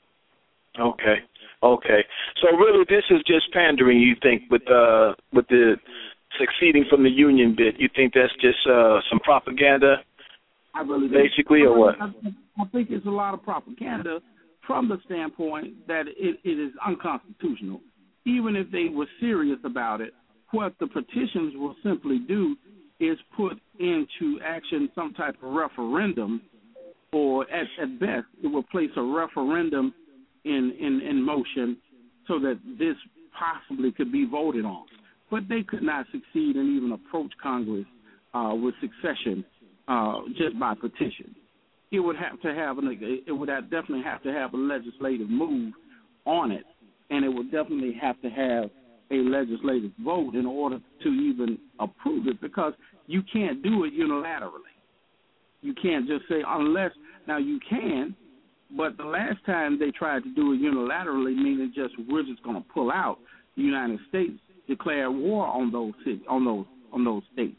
Okay, okay. So really this is just pandering, you think, with uh, with the succeeding from the union bit. You think that's just uh, some propaganda, I really basically, do. or what? I, I think it's a lot of propaganda from the standpoint that it, it is unconstitutional. Even if they were serious about it, what the petitions will simply do is put into action some type of referendum, or at, at best, it will place a referendum in, in, in motion so that this possibly could be voted on. But they could not succeed and even approach Congress uh, with succession uh, just by petition. It would have to have an, it would have definitely have to have a legislative move on it, and it would definitely have to have a legislative vote in order to even approve it, because you can't do it unilaterally. You can't just say unless, now you can, but the last time they tried to do it unilaterally, meaning just we're just going to pull out, the United States declared war on those on those on those states,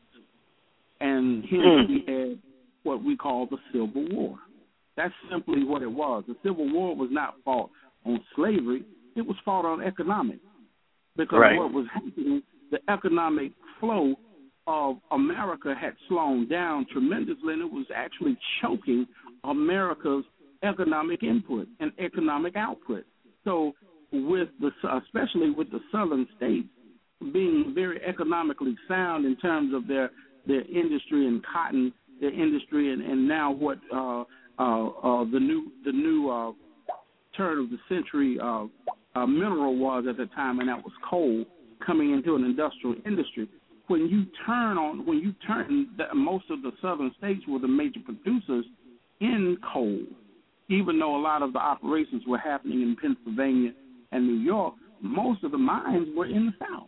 and hence mm. we had what we call the Civil War. That's simply what it was. The Civil War was not fought on slavery; it was fought on economics, because right. what was happening, the economic flow of America had slowed down tremendously, and it was actually choking America's economic input and economic output. So, with the especially with the southern states being very economically sound in terms of their their industry and cotton, their industry, and, and now what uh, uh, uh, the new the new uh, turn of the century uh, uh, mineral was at the time, and that was coal, coming into an industrial industry. When you turn on, when you turn, the, most of the southern states were the major producers in coal, even though a lot of the operations were happening in Pennsylvania and New York. Most of the mines were in the South.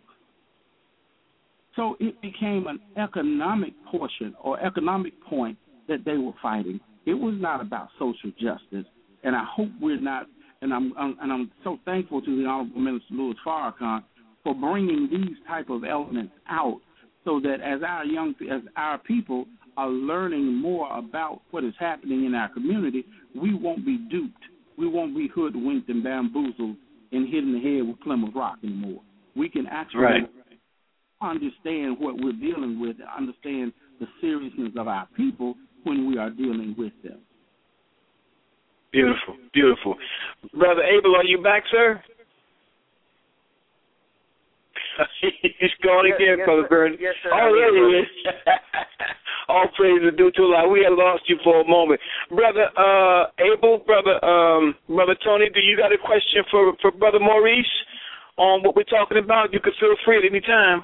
So it became an economic portion or economic point that they were fighting. It was not about social justice, and I hope we're not. And I'm, I'm and I'm so thankful to the Honorable Minister Louis Farrakhan for bringing these type of elements out, so that as our young, as our people are learning more about what is happening in our community, we won't be duped. We won't be hoodwinked and bamboozled and hit in the head with Plymouth Rock anymore. We can actually right. understand what we're dealing with, understand the seriousness of our people when we are dealing with them. Beautiful, beautiful. Brother Abel, are you back, sir? He's going yes, again, yes, Brother Burns. Yes, sir. Oh, there he is. All praise is due to Allah. We had lost you for a moment. Brother uh, Abel, Brother um, Brother Tony, do you got a question for, for Brother Maurice on what we're talking about? You can feel free at any time.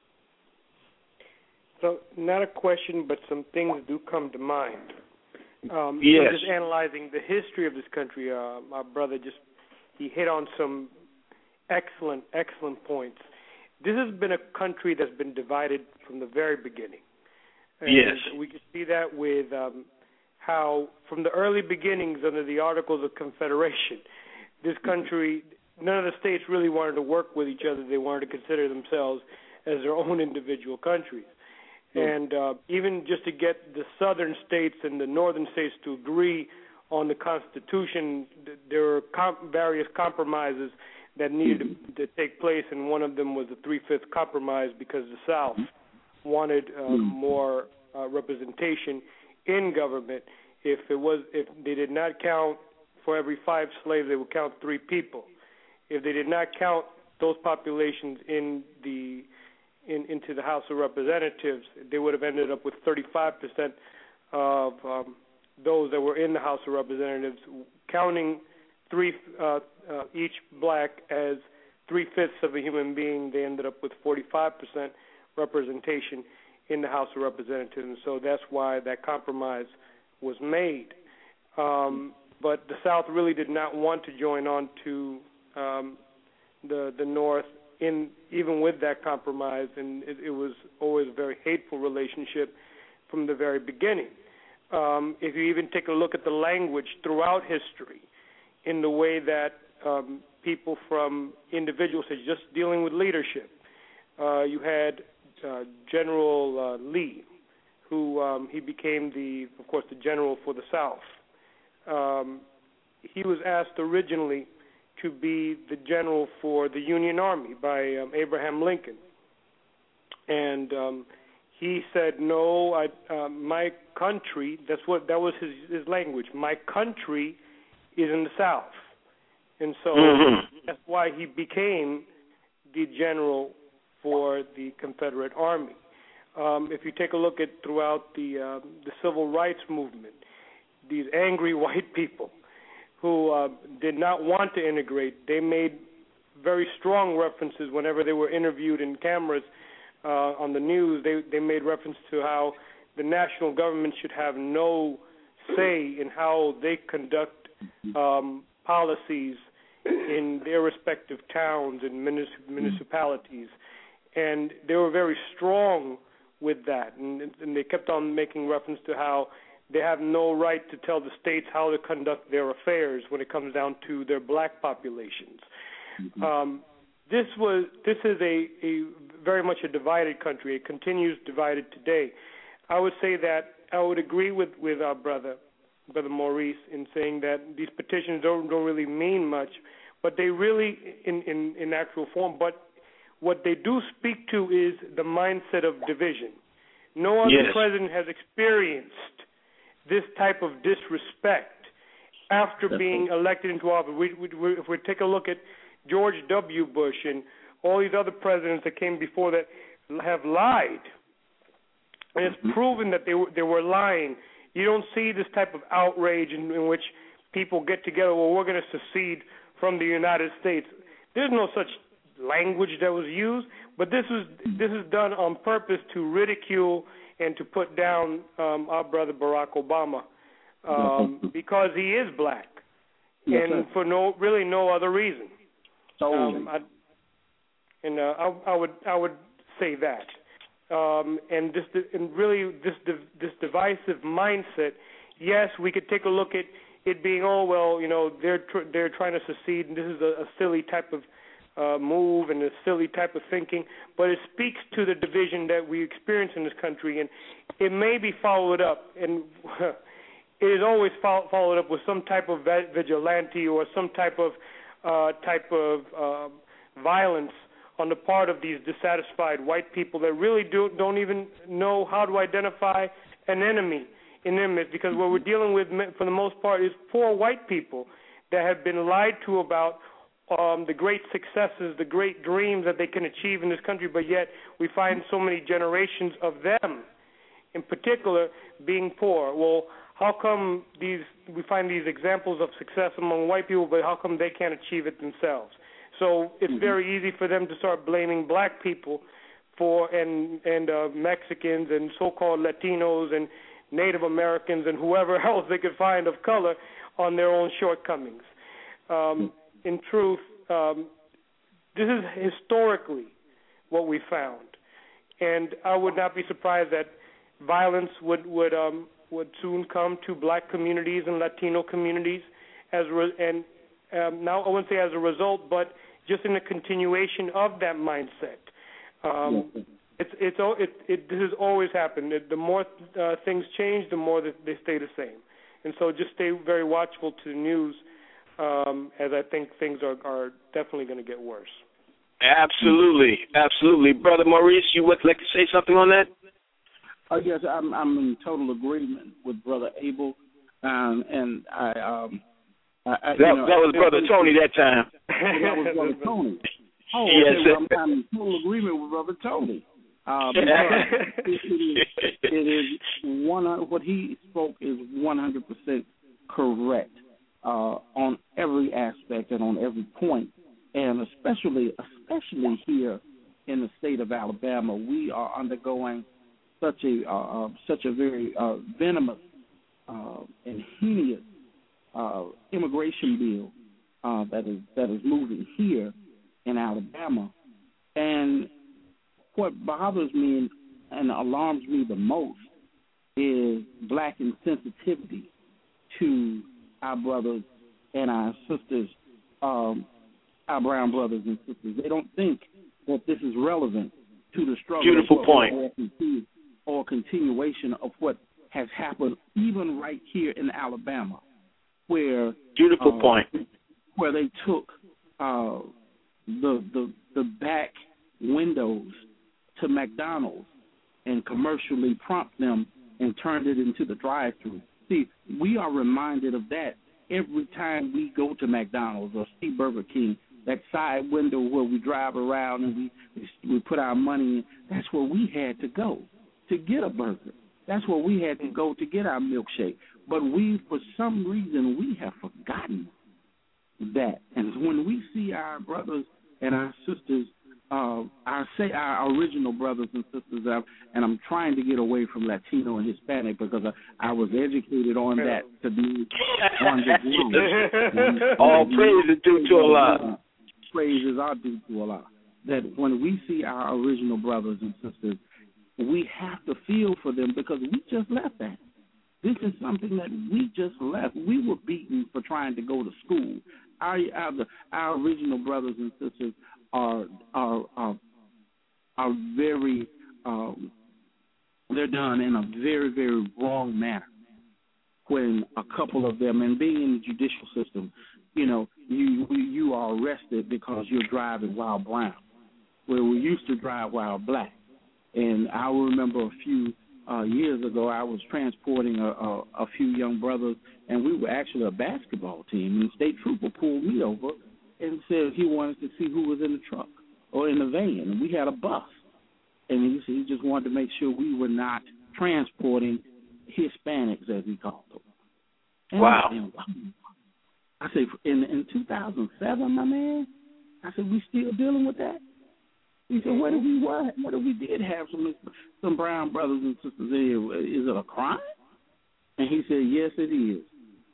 So, not a question, but some things do come to mind. Um, yes. Just analyzing the history of this country, uh, my brother just, he hit on some excellent, excellent points. This has been a country that's been divided from the very beginning. And yes. we can see that with um, how, from the early beginnings under the Articles of Confederation, this country, none of the states really wanted to work with each other. They wanted to consider themselves as their own individual countries. And uh, even just to get the southern states and the northern states to agree on the Constitution, there were com- various compromises that needed to, to take place, and one of them was the three-fifths compromise, because the South wanted uh, more uh, representation in government. If it was, if they did not count for every five slaves, they would count three people. If they did not count those populations in the in, into the House of Representatives, they would have ended up with thirty-five percent of um, those that were in the House of Representatives, counting three uh, uh, each black as three-fifths of a human being. They ended up with forty-five percent representation in the House of Representatives, and so that's why that compromise was made. Um, but the South really did not want to join on to um, the the North in even with that compromise, and it, it was always a very hateful relationship from the very beginning. Um, if you even take a look at the language throughout history, in the way that um, people from individuals, just dealing with leadership, uh, you had uh, General uh, Lee, who um, he became the, of course, the general for the South. Um, he was asked originally to be the general for the Union Army by um, Abraham Lincoln, and um, he said, "No, I, uh, my country." That's what that was his, his language. My country is in the South, and so mm-hmm. that's why he became the general for the Confederate Army. Um, if you take a look at throughout the uh, the Civil Rights Movement, these angry white people who uh, did not want to integrate, they made very strong references whenever they were interviewed in cameras uh, on the news. They they made reference to how the national government should have no say in how they conduct um, policies in their respective towns and municip- municipalities, and they were very strong with that, and, and they kept on making reference to how they have no right to tell the states how to conduct their affairs when it comes down to their black populations. Mm-hmm. Um, this was this is a, a very much a divided country. It continues divided today. I would say that I would agree with, with our brother, Brother Maurice, in saying that these petitions don't don't really mean much, but they really, in, in, in actual form, but what they do speak to is the mindset of division. No other yes. president has experienced this type of disrespect after Definitely. being elected into office. We, we, we, if we take a look at George W. Bush and all these other presidents that came before that have lied, and it's mm-hmm. proven that they were, they were lying. You don't see this type of outrage in, in which people get together, well, we're going to secede from the United States. There's no such language that was used, but this was this is done on purpose to ridicule and to put down um, our brother Barack Obama um, because he is black, yes, and sir. for no really no other reason. Totally. Um, I, and uh, I, I would I would say that, um, and this and really this this divisive mindset. Yes, we could take a look at it being, oh well, you know, they're tr- they're trying to secede, and this is a, a silly type of Uh, move and a silly type of thinking, but it speaks to the division that we experience in this country, and it may be followed up, and it is always fo- followed up with some type of vigilante or some type of uh, type of uh, violence on the part of these dissatisfied white people that really do, don't even know how to identify an enemy in them, because what we're dealing with for the most part is poor white people that have been lied to about Um, the great successes, the great dreams that they can achieve in this country, but yet we find so many generations of them, in particular, being poor. Well, how come these we find these examples of success among white people, but how come they can't achieve it themselves? So it's mm-hmm. very easy for them to start blaming black people for and and uh, Mexicans and so-called Latinos and Native Americans and whoever else they could find of color on their own shortcomings. Um, In truth, um, this is historically what we found, and I would not be surprised that violence would would um, would soon come to black communities and Latino communities, as re- and um, now I wouldn't say as a result, but just in the continuation of that mindset. Um, it's it's it, it this has always happened. The more uh, things change, the more that they stay the same, and so just stay very watchful to the news. Um, as I think things are, are definitely going to get worse. Absolutely, absolutely, Brother Maurice, you would like to say something on that? Oh yes, I'm, I'm in total agreement with Brother Abel, um, and I. Um, I, I that, you know, that was Brother Tony that time. That was Brother Tony. Oh, yes, okay, well, I'm, I'm in total agreement with Brother Tony. Uh, because it, it is, it is one what he spoke is one hundred percent correct. Uh, on every aspect and on every point, and especially especially here in the state of Alabama, we are undergoing such a uh, uh, such a very uh, venomous uh, and heinous uh, immigration bill uh, that is that is moving here in Alabama, And what bothers me and, and alarms me the most is black insensitivity to our brothers and our sisters, um, our brown brothers and sisters. They don't think that this is relevant to the struggle. Beautiful point. Or, continue, or continuation of what has happened even right here in Alabama, where Beautiful uh, point. where they took uh, the, the the back windows to McDonald's and commercially prompt them and turned it into the drive-thru. See, we are reminded of that every time we go to McDonald's or see Burger King, that side window where we drive around and we, we put our money in. That's where we had to go to get a burger. That's where we had to go to get our milkshake. But we, for some reason, we have forgotten that. And when we see our brothers and our sisters, uh, I say our original brothers and sisters, uh, and I'm trying to get away from Latino and Hispanic because I, I was educated on that to be on the All praise is due to Allah. Praises are due to Allah. That when we see our original brothers and sisters, we have to feel for them because we just left that. This is something that we just left. We were beaten for trying to go to school. Our our, our original brothers and sisters are are are, are very um, they're done in a very very wrong manner. When a couple of them, and being in the judicial system, you know, you you are arrested because you're driving while brown, where we used to drive while black. And I remember a few uh, years ago, I was transporting a, a, a few young brothers, and we were actually a basketball team. And the state trooper pulled me over and said he wanted to see who was in the truck or in the van. And we had a bus. And he said he just wanted to make sure we were not transporting Hispanics, as he called them. And wow. I, I said, in, in two thousand seven, my man, I said, we still dealing with that? He said, what if we what? What if we did have some some brown brothers and sisters here? Is it a crime? And he said, yes, it is.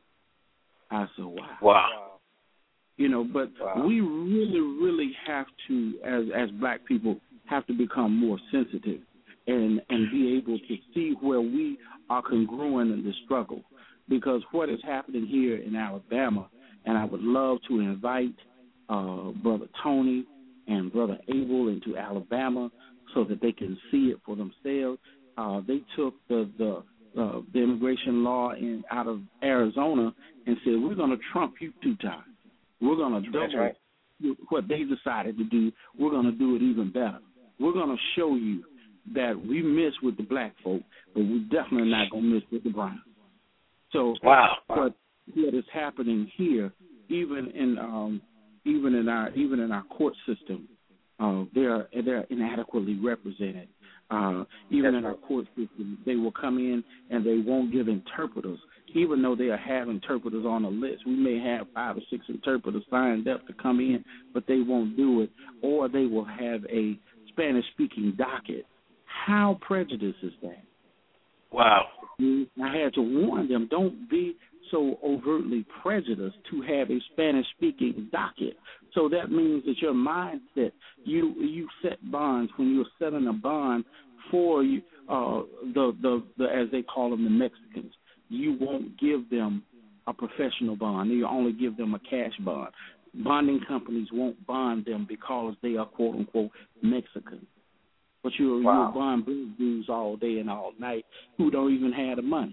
I said, wow. Wow. You know, but wow. we really, really have to, as as black people, have to become more sensitive and, and be able to see where we are congruent in the struggle. Because what is happening here in Alabama, and I would love to invite uh, Brother Tony and Brother Abel into Alabama so that they can see it for themselves. Uh, they took the the, uh, the immigration law in out of Arizona and said, we're going to trump you two times. We're going to double right. what they decided to do. We're going to do it even better. We're going to show you that we miss with the black folk, but we're definitely not going to miss with the brown. So wow. what, what is happening here, even in um, Even in our even in our court system, uh, they're they're inadequately represented. Uh, even in our court system, they will come in and they won't give interpreters, even though they have interpreters on the list. We may have five or six interpreters signed up to come in, but they won't do it, or they will have a Spanish-speaking docket. How prejudiced is that? Wow. I had to warn them, don't be so overtly prejudiced to have a Spanish-speaking docket. So that means that your mindset, you you set bonds when you're setting a bond for you, uh, the, the the as they call them, the Mexicans. You won't give them a professional bond. You only give them a cash bond. Bonding companies won't bond them because they are quote unquote Mexican. But you're wow. you're bond dudes all day and all night who don't even have the money.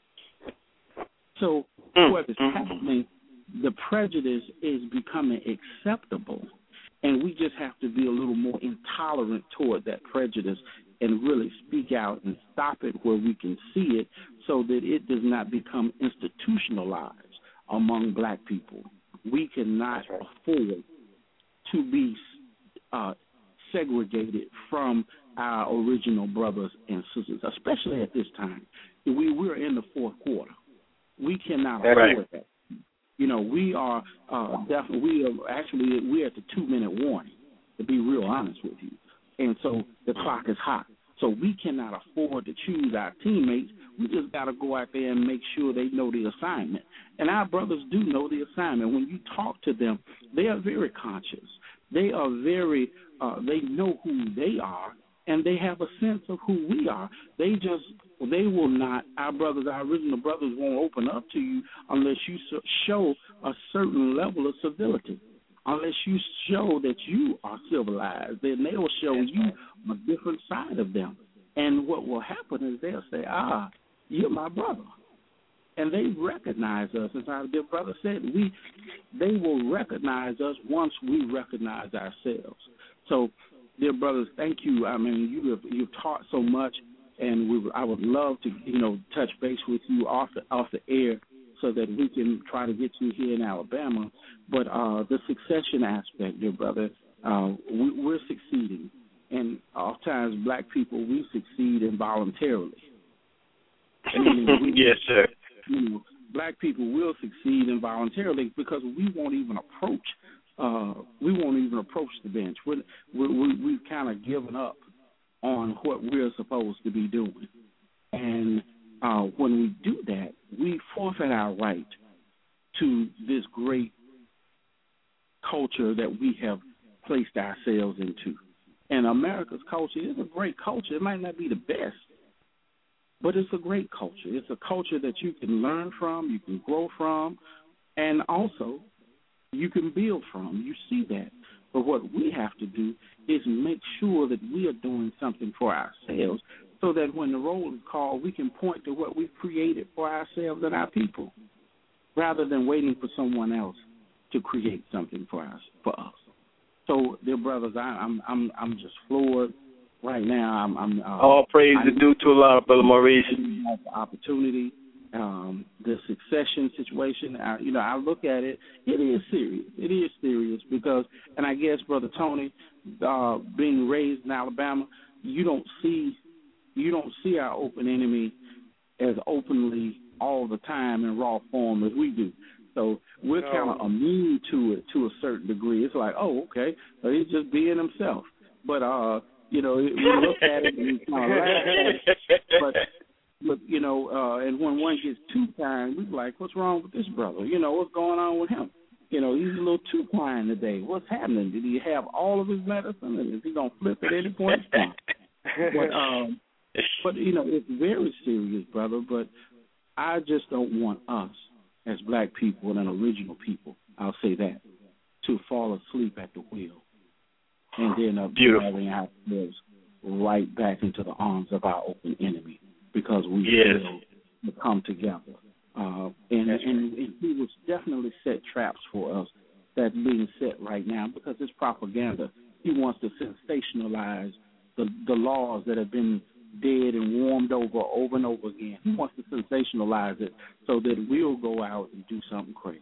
So mm, what is mm. happening, the prejudice is becoming acceptable, and we just have to be a little more intolerant toward that prejudice and really speak out and stop it where we can see it so that it does not become institutionalized among black people. We cannot right. afford to be uh, segregated from our original brothers and sisters, especially at this time. We, we're in the fourth quarter. We cannot That's afford right. that. You know, we are uh, definitely, we are actually, we're at the two-minute warning, to be real honest with you. And so the clock is hot. So we cannot afford to choose our teammates. We just got to go out there and make sure they know the assignment. And our brothers do know the assignment. When you talk to them, they are very conscious. They are very uh, they know who they are, and they have a sense of who we are. They just, they will not, our brothers, our original brothers won't open up to you unless you show a certain level of civility. Unless you show that you are civilized, then they will show you a different side of them. And what will happen is they'll say, ah, you're my brother. And they recognize us. As our dear brother said, we they will recognize us once we recognize ourselves. So, dear brothers, thank you. I mean, you have you've taught so much, and we I would love to you know touch base with you off the off the air so that we can try to get you here in Alabama. But uh, the succession aspect, dear brother, uh, we, we're succeeding, and oftentimes black people we succeed involuntarily. we, yes, sir. You know, black people will succeed involuntarily because we won't even approach. Uh, we won't even approach the bench. We're, we we've kind of given up on what we're supposed to be doing, and uh, when we do that, we forfeit our right to this great culture that we have placed ourselves into. And America's culture is a great culture. It might not be the best, but it's a great culture. It's a culture that you can learn from, you can grow from, and also you can build from. You see that. But what we have to do is make sure that we are doing something for ourselves so that when the roll is called, we can point to what we've created for ourselves and our people rather than waiting for someone else to create something for us. For us. So, dear brothers, I, I'm I'm I'm just floored right now. I'm, I'm uh, all praise is due to Allah, Brother Maurice. The opportunity, um, the succession situation. I, you know, I look at it. It is serious. It is serious because, and I guess, Brother Tony, uh, being raised in Alabama, you don't see you don't see our open enemy as openly all the time in raw form as we do. So we're no. kind of immune to it to a certain degree. It's like, oh, okay, so he's just being himself. But, uh, you know, we look at it and we kind of laugh at it. But, but, you know, uh, and when one gets too kind, we're like, what's wrong with this brother? You know, what's going on with him? You know, he's a little too quiet today. What's happening? Did he have all of his medicine? And is he going to flip at any point? but, um, but, you know, it's very serious, brother. But I just don't want us, as black people and original people, I'll say that, to fall asleep at the wheel and then up driving ourselves right back into the arms of our open enemy because we yes. failed to come together. Uh, and, and, and he was definitely set traps for us that being set right now because it's propaganda. He wants to sensationalize the, the laws that have been dead and warmed over over and over again. He wants to sensationalize it so that we'll go out and do something crazy.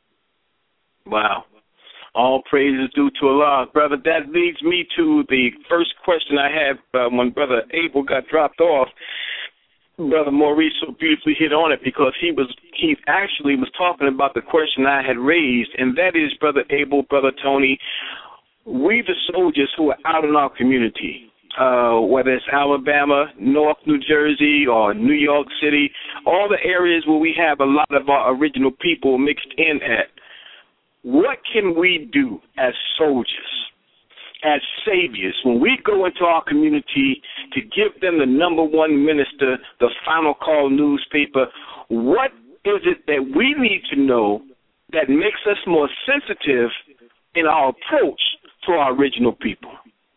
Wow. All praise is due to Allah. Brother, that leads me to the first question I had uh, when Brother Abel got dropped off. Brother Maurice so beautifully hit on it because he was he actually was talking about the question I had raised, and that is, Brother Abel, Brother Tony, we the soldiers who are out in our community, Uh, whether it's Alabama, North New Jersey, or New York City, all the areas where we have a lot of our original people mixed in at. What can we do as soldiers, as saviors, when we go into our community to give them the number one minister, the Final Call newspaper? What is it that we need to know that makes us more sensitive in our approach to our original people?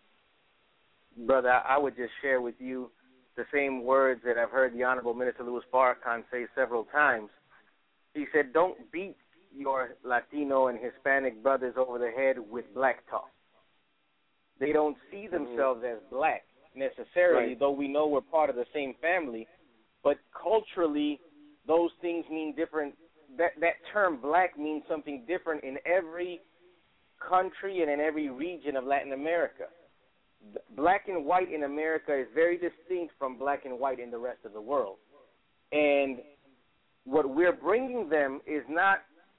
Brother, I would just share with you the same words that I've heard the Honorable Minister Louis Farrakhan say several times. He said, don't beat your Latino and Hispanic brothers over the head with black talk. They don't see themselves mm-hmm. as black necessarily, right. though we know we're part of the same family. But culturally, those things mean different. That, that term black means something different in every country and in every region of Latin America. Black and white in America is very distinct from black and white in the rest of the world. And what we're bringing them is not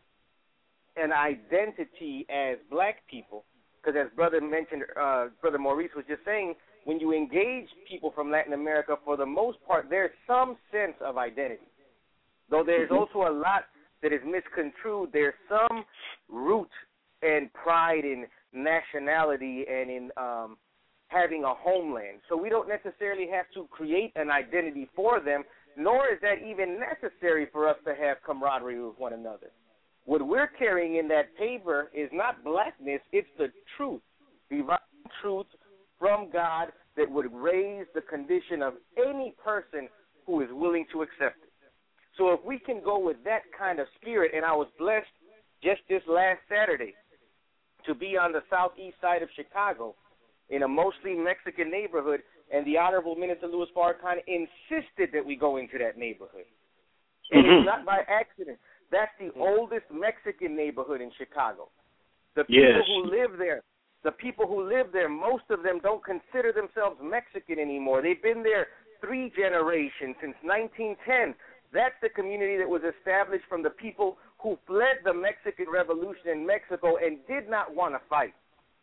an identity as black people, because as Brother mentioned, uh, Brother Maurice was just saying, when you engage people from Latin America, for the most part, there's some sense of identity. Though there's mm-hmm. also a lot that is misconstrued, there's some root and pride in nationality and in um, having a homeland. So we don't necessarily have to create an identity for them, nor is that even necessary for us to have camaraderie with one another. What we're carrying in that paper is not blackness, it's the truth, divine truth from God that would raise the condition of any person who is willing to accept it. So if we can go with that kind of spirit, and I was blessed just this last Saturday to be on the southeast side of Chicago in a mostly Mexican neighborhood, and the Honorable Minister Louis Farrakhan insisted that we go into that neighborhood. And mm-hmm. it's not by accident. That's the oldest Mexican neighborhood in Chicago. The people yes. who live there, the people who live there, most of them don't consider themselves Mexican anymore. They've been there three generations, since nineteen ten. That's the community that was established from the people who fled the Mexican Revolution in Mexico and did not want to fight.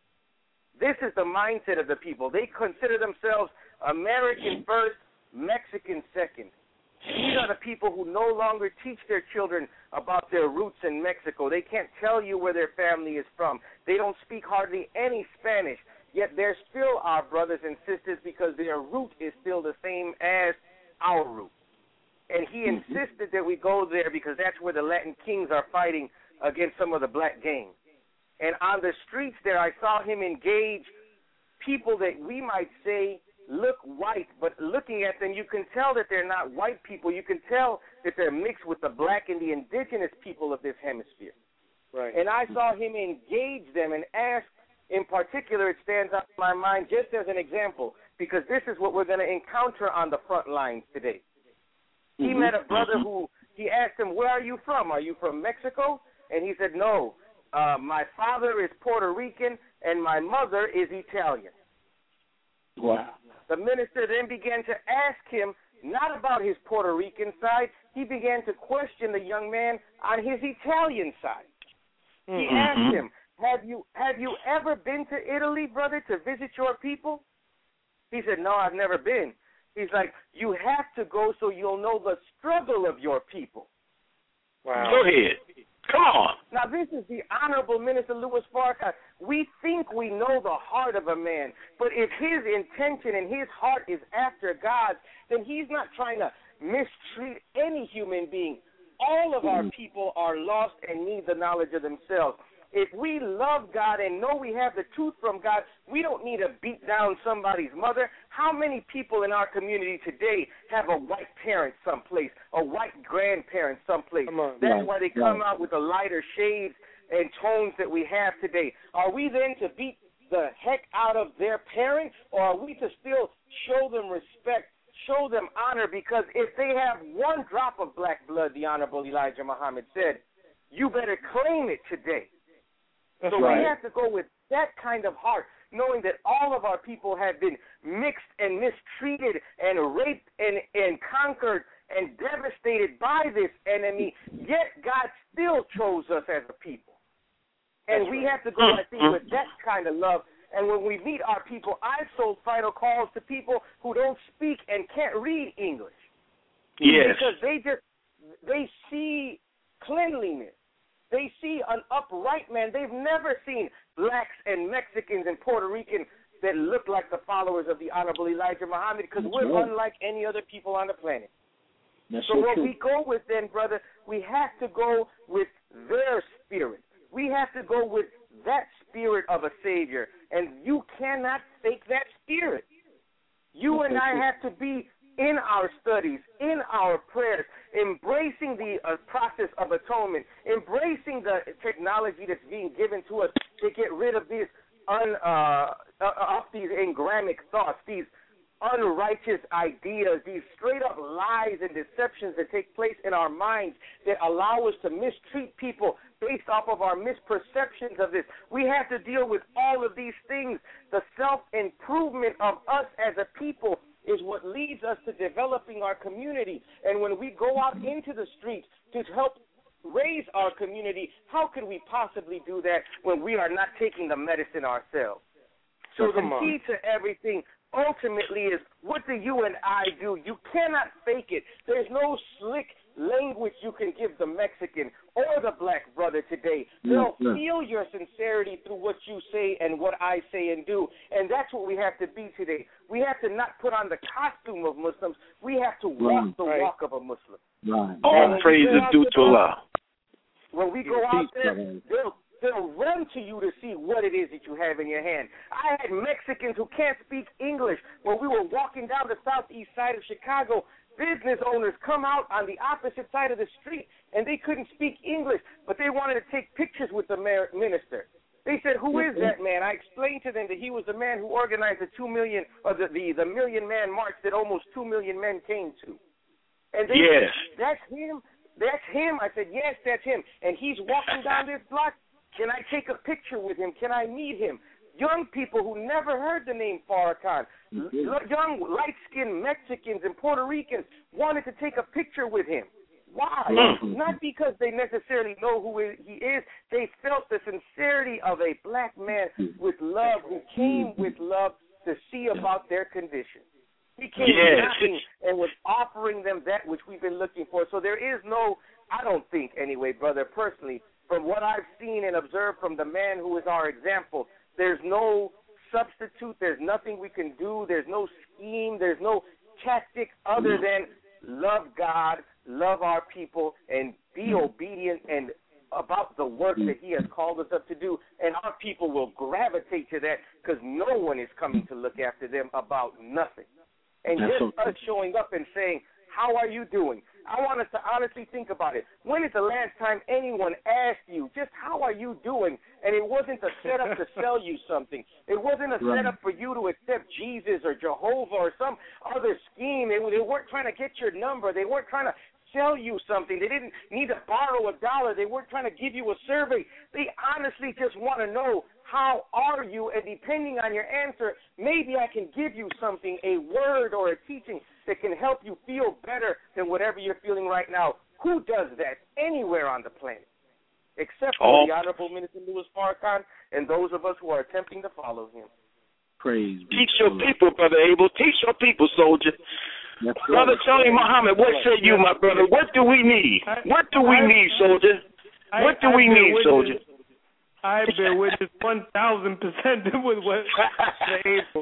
This is the mindset of the people. They consider themselves American first, Mexican second. These are the people who no longer teach their children about their roots in Mexico. They can't tell you where their family is from. They don't speak hardly any Spanish, yet they're still our brothers and sisters because their root is still the same as our root. And he insisted that we go there because that's where the Latin kings are fighting against some of the black gangs. And on the streets there, I saw him engage people that we might say look white, but looking at them, you can tell that they're not white people. You can tell that they're mixed with the black and the indigenous people of this hemisphere. Right. And I saw him engage them and ask, in particular, it stands out in my mind just as an example, because this is what we're going to encounter on the front lines today. He mm-hmm. met a brother who, he asked him, where are you from? Are you from Mexico? And he said, no, uh, my father is Puerto Rican and my mother is Italian. Wow. The minister then began to ask him, not about his Puerto Rican side, he began to question the young man on his Italian side. Mm-hmm. He asked him, have you, have you ever been to Italy, brother, to visit your people? He said, no, I've never been. He's like, you have to go so you'll know the struggle of your people. Wow. Go ahead. Come on. Now, this is the Honorable Minister Louis Farrakhan. We think we know the heart of a man, but if his intention and his heart is after God, then he's not trying to mistreat any human being. All of our people are lost and need the knowledge of themselves. If we love God and know we have the truth from God, we don't need to beat down somebody's mother. How many people in our community today have a white parent someplace, a white grandparent someplace? That's why they come out with the lighter shades and tones that we have today. Are we then to beat the heck out of their parents, or are we to still show them respect, show them honor? Because if they have one drop of black blood, the Honorable Elijah Muhammad said, you better claim it today. That's so right. we have to go with that kind of heart, knowing that all of our people have been mixed and mistreated and raped and, and conquered and devastated by this enemy, yet God still chose us as a people. And That's we right. have to go, I think, with that kind of love. And when we meet our people, I've sold final calls to people who don't speak and can't read English. Yes. Because they just, they see cleanliness. They see an upright man. They've never seen blacks and Mexicans and Puerto Ricans that look like the followers of the Honorable Elijah Muhammad, because we're right. unlike any other people on the planet. That's so so when true. we go with them, brother, we have to go with their spirit. We have to go with that spirit of a Savior, and you cannot fake that spirit. You That's and so I true. have to be in our studies, in our prayers, embracing the uh, process of atonement, embracing the technology that's being given to us to get rid of these un, uh, uh, of these engramic thoughts, these unrighteous ideas, these straight-up lies and deceptions that take place in our minds that allow us to mistreat people based off of our misperceptions of this. We have to deal with all of these things. The self-improvement of us as a people is what leads us to developing our community. And when we go out into the streets to help raise our community, how can we possibly do that when we are not taking the medicine ourselves? So the key to everything ultimately is, what do you and I do? You cannot fake it. There's no slick language you can give the Mexican or the black brother today. They'll yeah. feel your sincerity through what you say and what I say and do. And that's what we have to be today. We have to not put on the costume of Muslims. We have to walk right. the right. walk of a Muslim. Right. All right. praise is due to Allah. When we go out there, they'll, they'll run to you to see what it is that you have in your hand. I had Mexicans who can't speak English. When we were walking down the southeast side of Chicago, business owners come out on the opposite side of the street, and they couldn't speak English, but they wanted to take pictures with the mayor, minister. They said, "Who is that man?" I explained to them that he was the man who organized the two million or the the, the million man march that almost two million men came to. And they Yes. said, "That's him. That's him." I said, "Yes, that's him." And he's walking down this block. Can I take a picture with him? Can I meet him? Young people who never heard the name Farrakhan, mm-hmm. young light-skinned Mexicans and Puerto Ricans wanted to take a picture with him. Why? Mm-hmm. Not because they necessarily know who he is. They felt the sincerity of a black man with love who came with love to see about their condition. He came yes. knocking and was offering them that which we've been looking for. So there is no, I don't think anyway, brother, personally, from what I've seen and observed from the man who is our example, there's no substitute. There's nothing we can do. There's no scheme. There's no tactic other than love God, love our people, and be obedient and about the work that he has called us up to do. And our people will gravitate to that because no one is coming to look after them about nothing. And That's just okay. us showing up and saying, "How are you doing?" I want us to honestly think about it. When is the last time anyone asked you, just how are you doing? And it wasn't a setup to sell you something. It wasn't a right. setup for you to accept Jesus or Jehovah or some other scheme. They, they weren't trying to get your number. They weren't trying to sell you something. They didn't need to borrow a dollar. They weren't trying to give you a survey. They honestly just want to know, how are you? And depending on your answer, maybe I can give you something, a word or a teaching that can help you feel better than whatever you're feeling right now. Who does that anywhere on the planet? Except for oh. the Honorable Minister Louis Farrakhan and those of us who are attempting to follow him. Praise Teach your people, Brother Abel. Teach your people, soldier. That's Brother right. Tony Muhammad, what say you, my brother? What do we need? What do we need, soldier? What do we need, soldier? I bear witness one thousand percent with what Mister Abel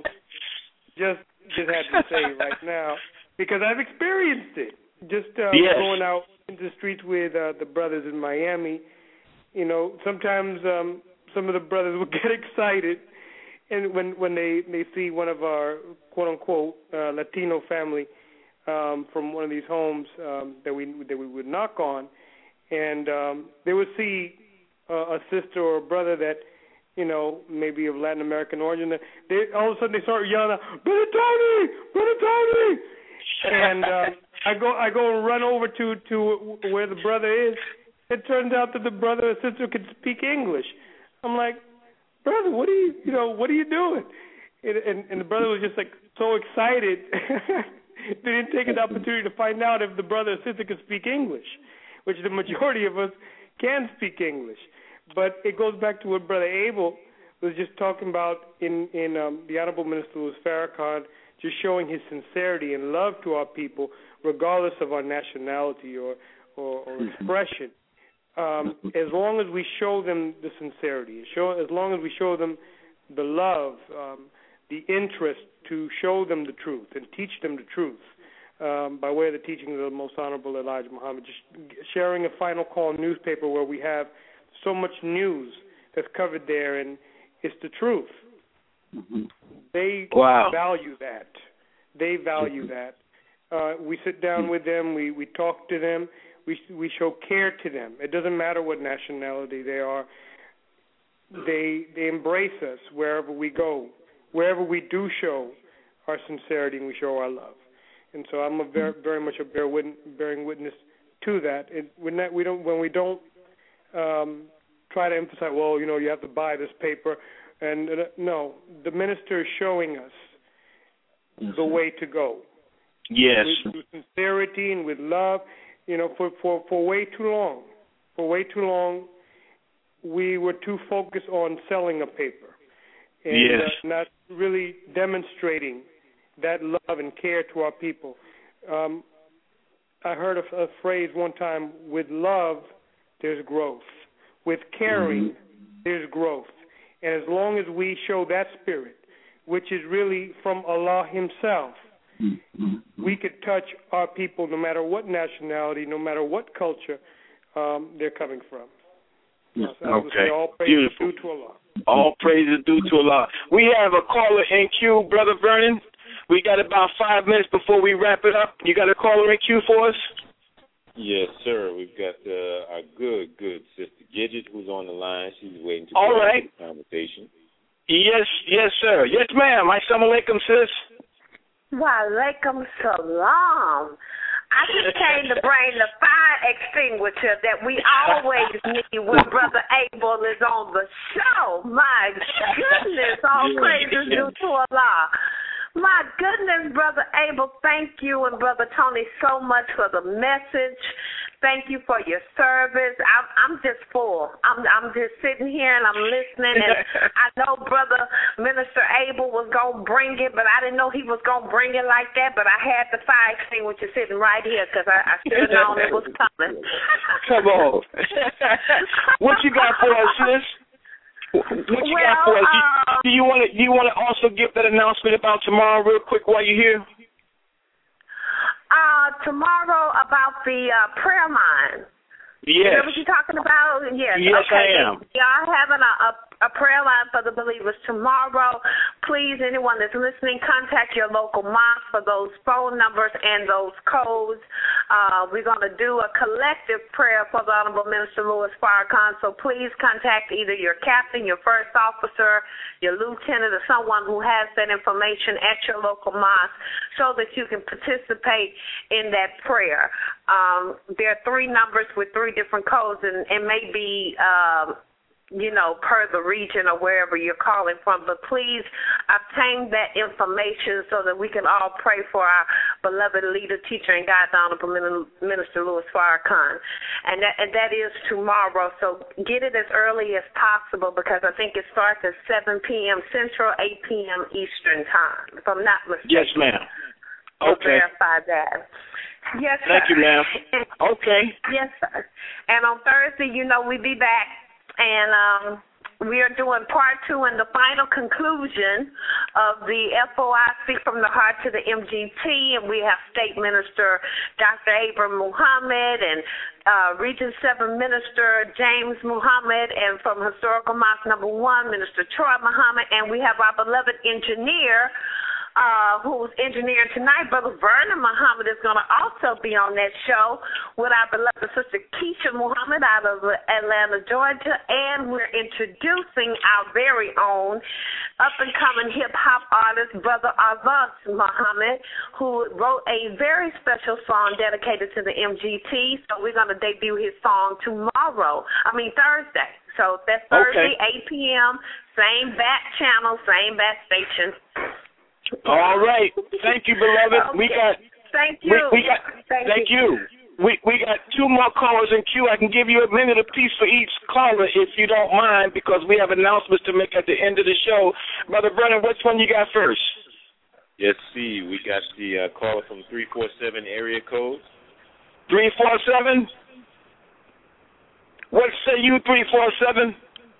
just just had to say right now, because I've experienced it. Just uh, yes. going out into the streets with uh, the brothers in Miami, you know, sometimes um, some of the brothers will get excited, and when when they, they see one of our quote unquote uh, Latino family um, from one of these homes um, that we that we would knock on, and um, they would see Uh, a sister or a brother that, you know, maybe of Latin American origin, they all of a sudden they start yelling out, "Brother Tony, Brother Tony!" And uh, I go, I go and run over to to where the brother is. It turns out that the brother or sister could speak English. I'm like, "Brother, what are you, you know, what are you doing?" And, and, and the brother was just like so excited. They didn't take an opportunity to find out if the brother or sister could speak English, which the majority of us can speak English. But it goes back to what Brother Abel was just talking about in, in um, the Honorable Minister Louis Farrakhan, just showing his sincerity and love to our people, regardless of our nationality or, or, or expression. Um, as long as we show them the sincerity, show, as long as we show them the love, um, the interest to show them the truth and teach them the truth, Um, by way of the teachings of the Most Honorable Elijah Muhammad, just sharing a Final Call newspaper where we have so much news that's covered there, and it's the truth. Mm-hmm. They wow. value that. They value that. Uh, we sit down with them. We, we talk to them. We we show care to them. It doesn't matter what nationality they are. They they embrace us wherever we go, wherever we do show our sincerity and we show our love. And so I'm a very, very much a bear witness, bearing witness to that. It, when that we don't, when we don't um, try to emphasize, well, you know, you have to buy this paper, and uh, no, the minister is showing us yes. the way to go. Yes, with, with sincerity and with love. You know, for, for, for way too long, for way too long, we were too focused on selling a paper and yes. uh, not really demonstrating that love and care to our people. Um, I heard a, a phrase one time, with love, there's growth. With caring, mm-hmm. there's growth. And as long as we show that spirit, which is really from Allah himself, mm-hmm. we could touch our people no matter what nationality, no matter what culture um, they're coming from. Yes. So okay. All praise Beautiful. is due to Allah. All praise is due to Allah. We have a caller in queue, Brother Vernon. We got about five minutes before we wrap it up. You got a caller in queue for us? Yes, sir. We've got uh, our good, good sister Gidget, who's on the line. She's waiting to All go right. into the conversation. Yes, yes, sir. Yes, ma'am. Assalamu alaikum, sis. Wa alaikum salam. I just came to bring the fire extinguisher that we always need when Brother Abel is on the show. My goodness, all yeah. praises due to Allah. My goodness, Brother Abel, thank you, and Brother Tony, so much for the message. Thank you for your service. I'm, I'm just full. I'm, I'm just sitting here and I'm listening. And I know Brother Minister Abel was going to bring it, but I didn't know he was going to bring it like that. But I had the fire extinguisher sitting right here because I, I should have known it was coming. Come on. What you got for us, sis? What you well, got for us? Um, Do you want to? Do you want to also give that announcement about tomorrow, real quick, while you're here? Uh, tomorrow about the uh, prayer line. Yes. You know what you're talking about? Yes. Yes, okay. I am. Y'all having a, a a prayer line for the believers tomorrow. Please, anyone that's listening, contact your local mosque for those phone numbers and those codes. Uh, we're going to do a collective prayer for the Honorable Minister Louis Farrakhan, so please contact either your captain, your first officer, your lieutenant, or someone who has that information at your local mosque so that you can participate in that prayer. Um, there are three numbers with three different codes, and it may be um, you know, per the region or wherever you're calling from. But please obtain that information so that we can all pray for our beloved leader, teacher, and God, the Honorable Minister Louis Farrakhan. And that, and that is tomorrow. So get it as early as possible because I think it starts at seven p.m. Central, eight p.m. Eastern Time, if I'm not mistaken. Yes, ma'am. We'll Okay. verify that. Yes, sir. Thank you, ma'am. Okay. Yes, sir. And on Thursday, you know, we'll be back. And um, we are doing part two and the final conclusion of the F O I Speak from the Heart to the M G T. And we have State Minister Doctor Abram Muhammad and uh, Region seven Minister James Muhammad, and from Historical Mosque Number one, Minister Troy Muhammad. And we have our beloved engineer, Uh, who's engineering tonight, Brother Vernon Muhammad, is going to also be on that show with our beloved sister Keisha Muhammad out of Atlanta, Georgia, and we're introducing our very own up-and-coming hip-hop artist, Brother Arvaz Muhammad, who wrote a very special song dedicated to the M G T, so we're going to debut his song tomorrow, I mean Thursday. So that's Thursday, okay. eight p.m., same back channel, same back station. All right. Thank you, beloved. Okay. We got. Thank you. We, we got. Thank, thank you. you. We we got two more callers in queue. I can give you a minute apiece for each caller if you don't mind, because we have announcements to make at the end of the show. Brother Brennan, which one you got first? Yes, see, we got the uh, caller from three four seven area code. Three four seven. What say you? Three four seven.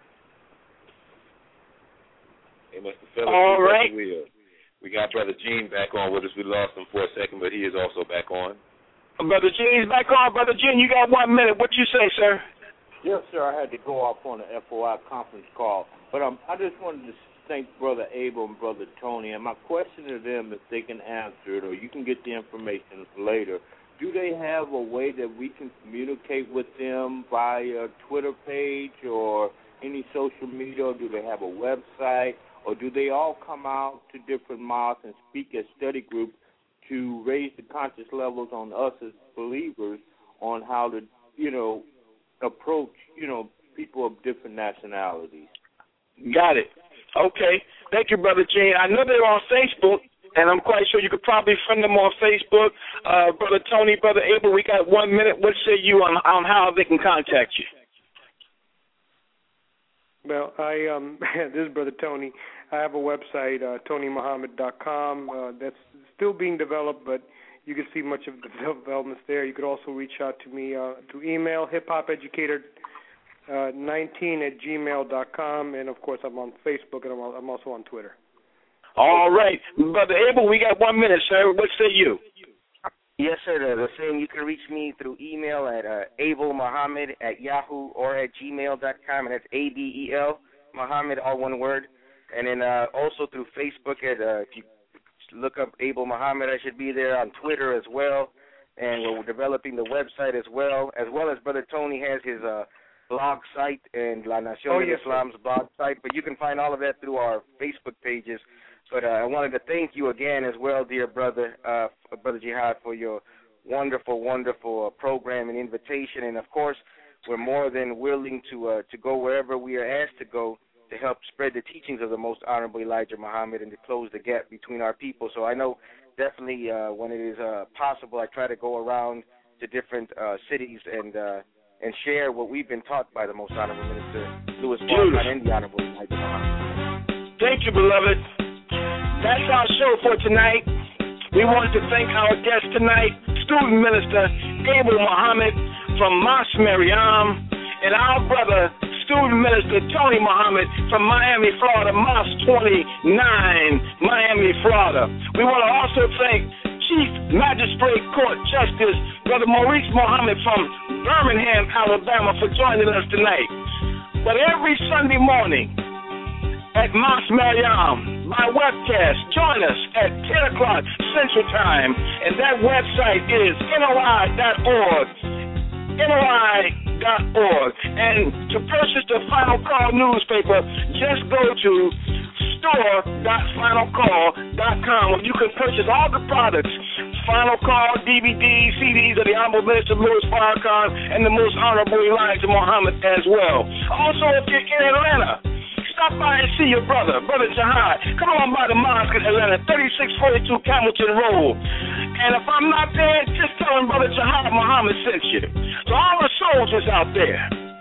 They must have fell All asleep right. at the wheel. We got Brother Gene back on with us. We lost him for a second, but he is also back on. Brother Gene's back on. Brother Gene, you got one minute. What you say, sir? Yes, sir. I had to go off on the F O I conference call. But um, I just wanted to thank Brother Abel and Brother Tony. And my question to them, if they can answer it, or you can get the information later, do they have a way that we can communicate with them via Twitter page or any social media? Or do they have a website? Or do they all come out to different mosques and speak as study groups to raise the conscious levels on us as believers on how to, you know, approach, you know, people of different nationalities? Got it. Okay. Thank you, Brother Gene. I know they're on Facebook, and I'm quite sure you could probably friend them on Facebook. Uh, Brother Tony, Brother Abel, we got one minute. What say you on, on how they can contact you? Well, I um, this is Brother Tony. I have a website, uh, tony muhammad dot com. Uh, that's still being developed, but you can see much of the developments there. You could also reach out to me uh, through email, hiphopeducator uh, nineteen at gmail dot com, and of course I'm on Facebook, and I'm, I'm also on Twitter. All right, Brother Abel, we got one minute, sir. What say you? Yes, sir. The, the same. You can reach me through email at uh, Abel Muhammad at Yahoo or at gmail dot com, and that's A B E L Muhammad, all one word. And then uh, also through Facebook at uh, if you look up Abel Muhammad, I should be there. On Twitter as well, and we're developing the website as well, as well as Brother Tony has his uh, blog site and La Nación oh, de yes, Islam's sir. blog site. But you can find all of that through our Facebook pages. But uh, I wanted to thank you again as well, dear brother, uh, Brother Jihad, for your wonderful, wonderful uh, program and invitation. And, of course, we're more than willing to uh, to go wherever we are asked to go to help spread the teachings of the Most Honorable Elijah Muhammad and to close the gap between our people. So I know definitely uh, when it is uh, possible, I try to go around to different uh, cities and uh, and share what we've been taught by the Most Honorable Minister Louis Farrakhan and the Honorable Elijah Muhammad. Thank you, beloved. That's our show for tonight. We wanted to thank our guest tonight, Student Minister Abel Muhammad from Mas Mariam, and our brother, Student Minister Tony Muhammad from Miami, Florida, Mas twenty-nine, Miami, Florida. We want to also thank Chief Magistrate Court Justice Brother Maurice Muhammad from Birmingham, Alabama, for joining us tonight. But every Sunday morning at Mas Mariam by webcast, join us at ten o'clock Central Time, and that website is N O I dot org. N O I dot org. And to purchase the Final Call newspaper, just go to store dot final call dot com, where you can purchase all the products, Final Call, D V Ds, C Ds of the Honorable Minister Louis Farrakhan and the Most Honorable Elijah Muhammad as well. Also, if you're in Atlanta, stop by and see your brother, Brother Jihad. Come on by the mosque in Atlanta, thirty-six forty-two Camilton Road. And if I'm not there, just tell him Brother Jihad Muhammad sent you. So all the soldiers out there,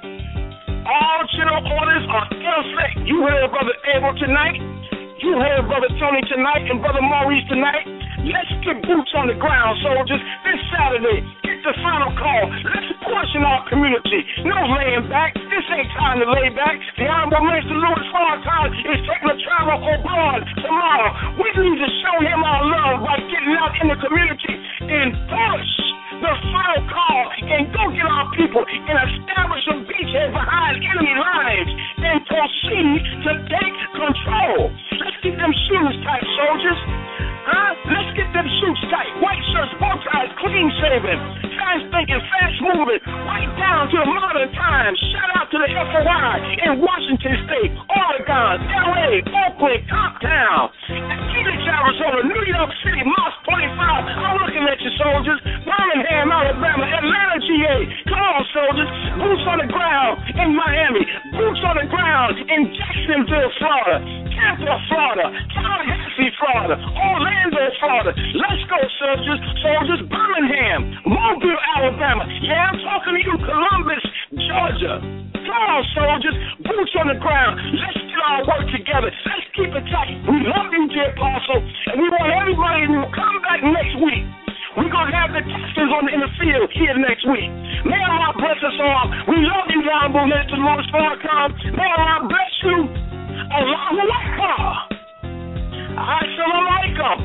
all general orders are in effect. You heard Brother Abel tonight. You heard Brother Tony tonight and Brother Maurice tonight. Let's get boots on the ground, soldiers. This Saturday, get the final call. Let's portion our community. No laying back. This ain't time to lay back. The Honorable Minister Louis Farrakhan is taking a travel abroad tomorrow. We need to show him our love by getting out in the community and push the final call and go get our people and establish a beachhead behind enemy lines and proceed to take control. Let's get them shoes tight, soldiers. Huh? Let's get them suits tight. White shirts, bow ties, clean shaven, fast thinking, fast moving, right down to the modern times. Shout out to the F O I in Washington State, Oregon, L A, Oakland, Comptown, Phoenix, Arizona, New York City, Mas twenty-five. I'm looking at you, soldiers. Birmingham, Alabama, Atlanta, G A. Come on, soldiers. Boots on the ground in Miami. Boots on the ground in Jacksonville, Florida. Tampa, Florida. Tallahassee, Florida. Orlando, Florida. Let's go, soldiers. Soldiers, Birmingham, Mobile, Alabama. Yeah, I'm talking to you, Columbus, Georgia. Come on, soldiers. Boots on the ground. Let's get our work together. Let's keep it tight. We love you, dear Apostle, and we want everybody to come back next week. We're going to have the testers on the, in the field here next week. May Allah bless us all. We love you, Honorable Minister Louis Farrakhan. May Allah bless you. Allahu Akbar. Assalamu alaikum.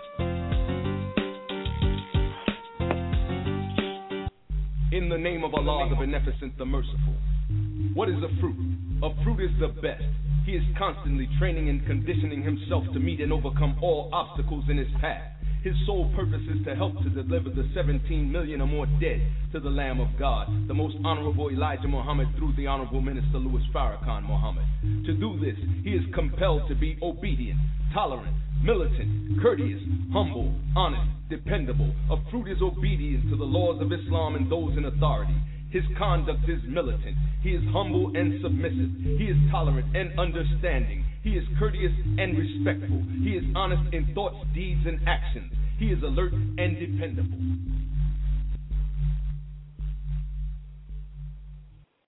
In the name of Allah, the Beneficent, the Merciful. What is a fruit? A fruit is the best. He is constantly training and conditioning himself to meet and overcome all obstacles in his path. His sole purpose is to help to deliver the seventeen million or more dead to the Lamb of God, the Most Honorable Elijah Muhammad, through the Honorable Minister Louis Farrakhan Muhammad. To do this, he is compelled to be obedient, tolerant, militant, courteous, humble, honest, dependable. A fruit is obedient to the laws of Islam and those in authority. His conduct is militant. He is humble and submissive. He is tolerant and understanding. He is courteous and respectful. He is honest in thoughts, deeds, and actions. He is alert and dependable.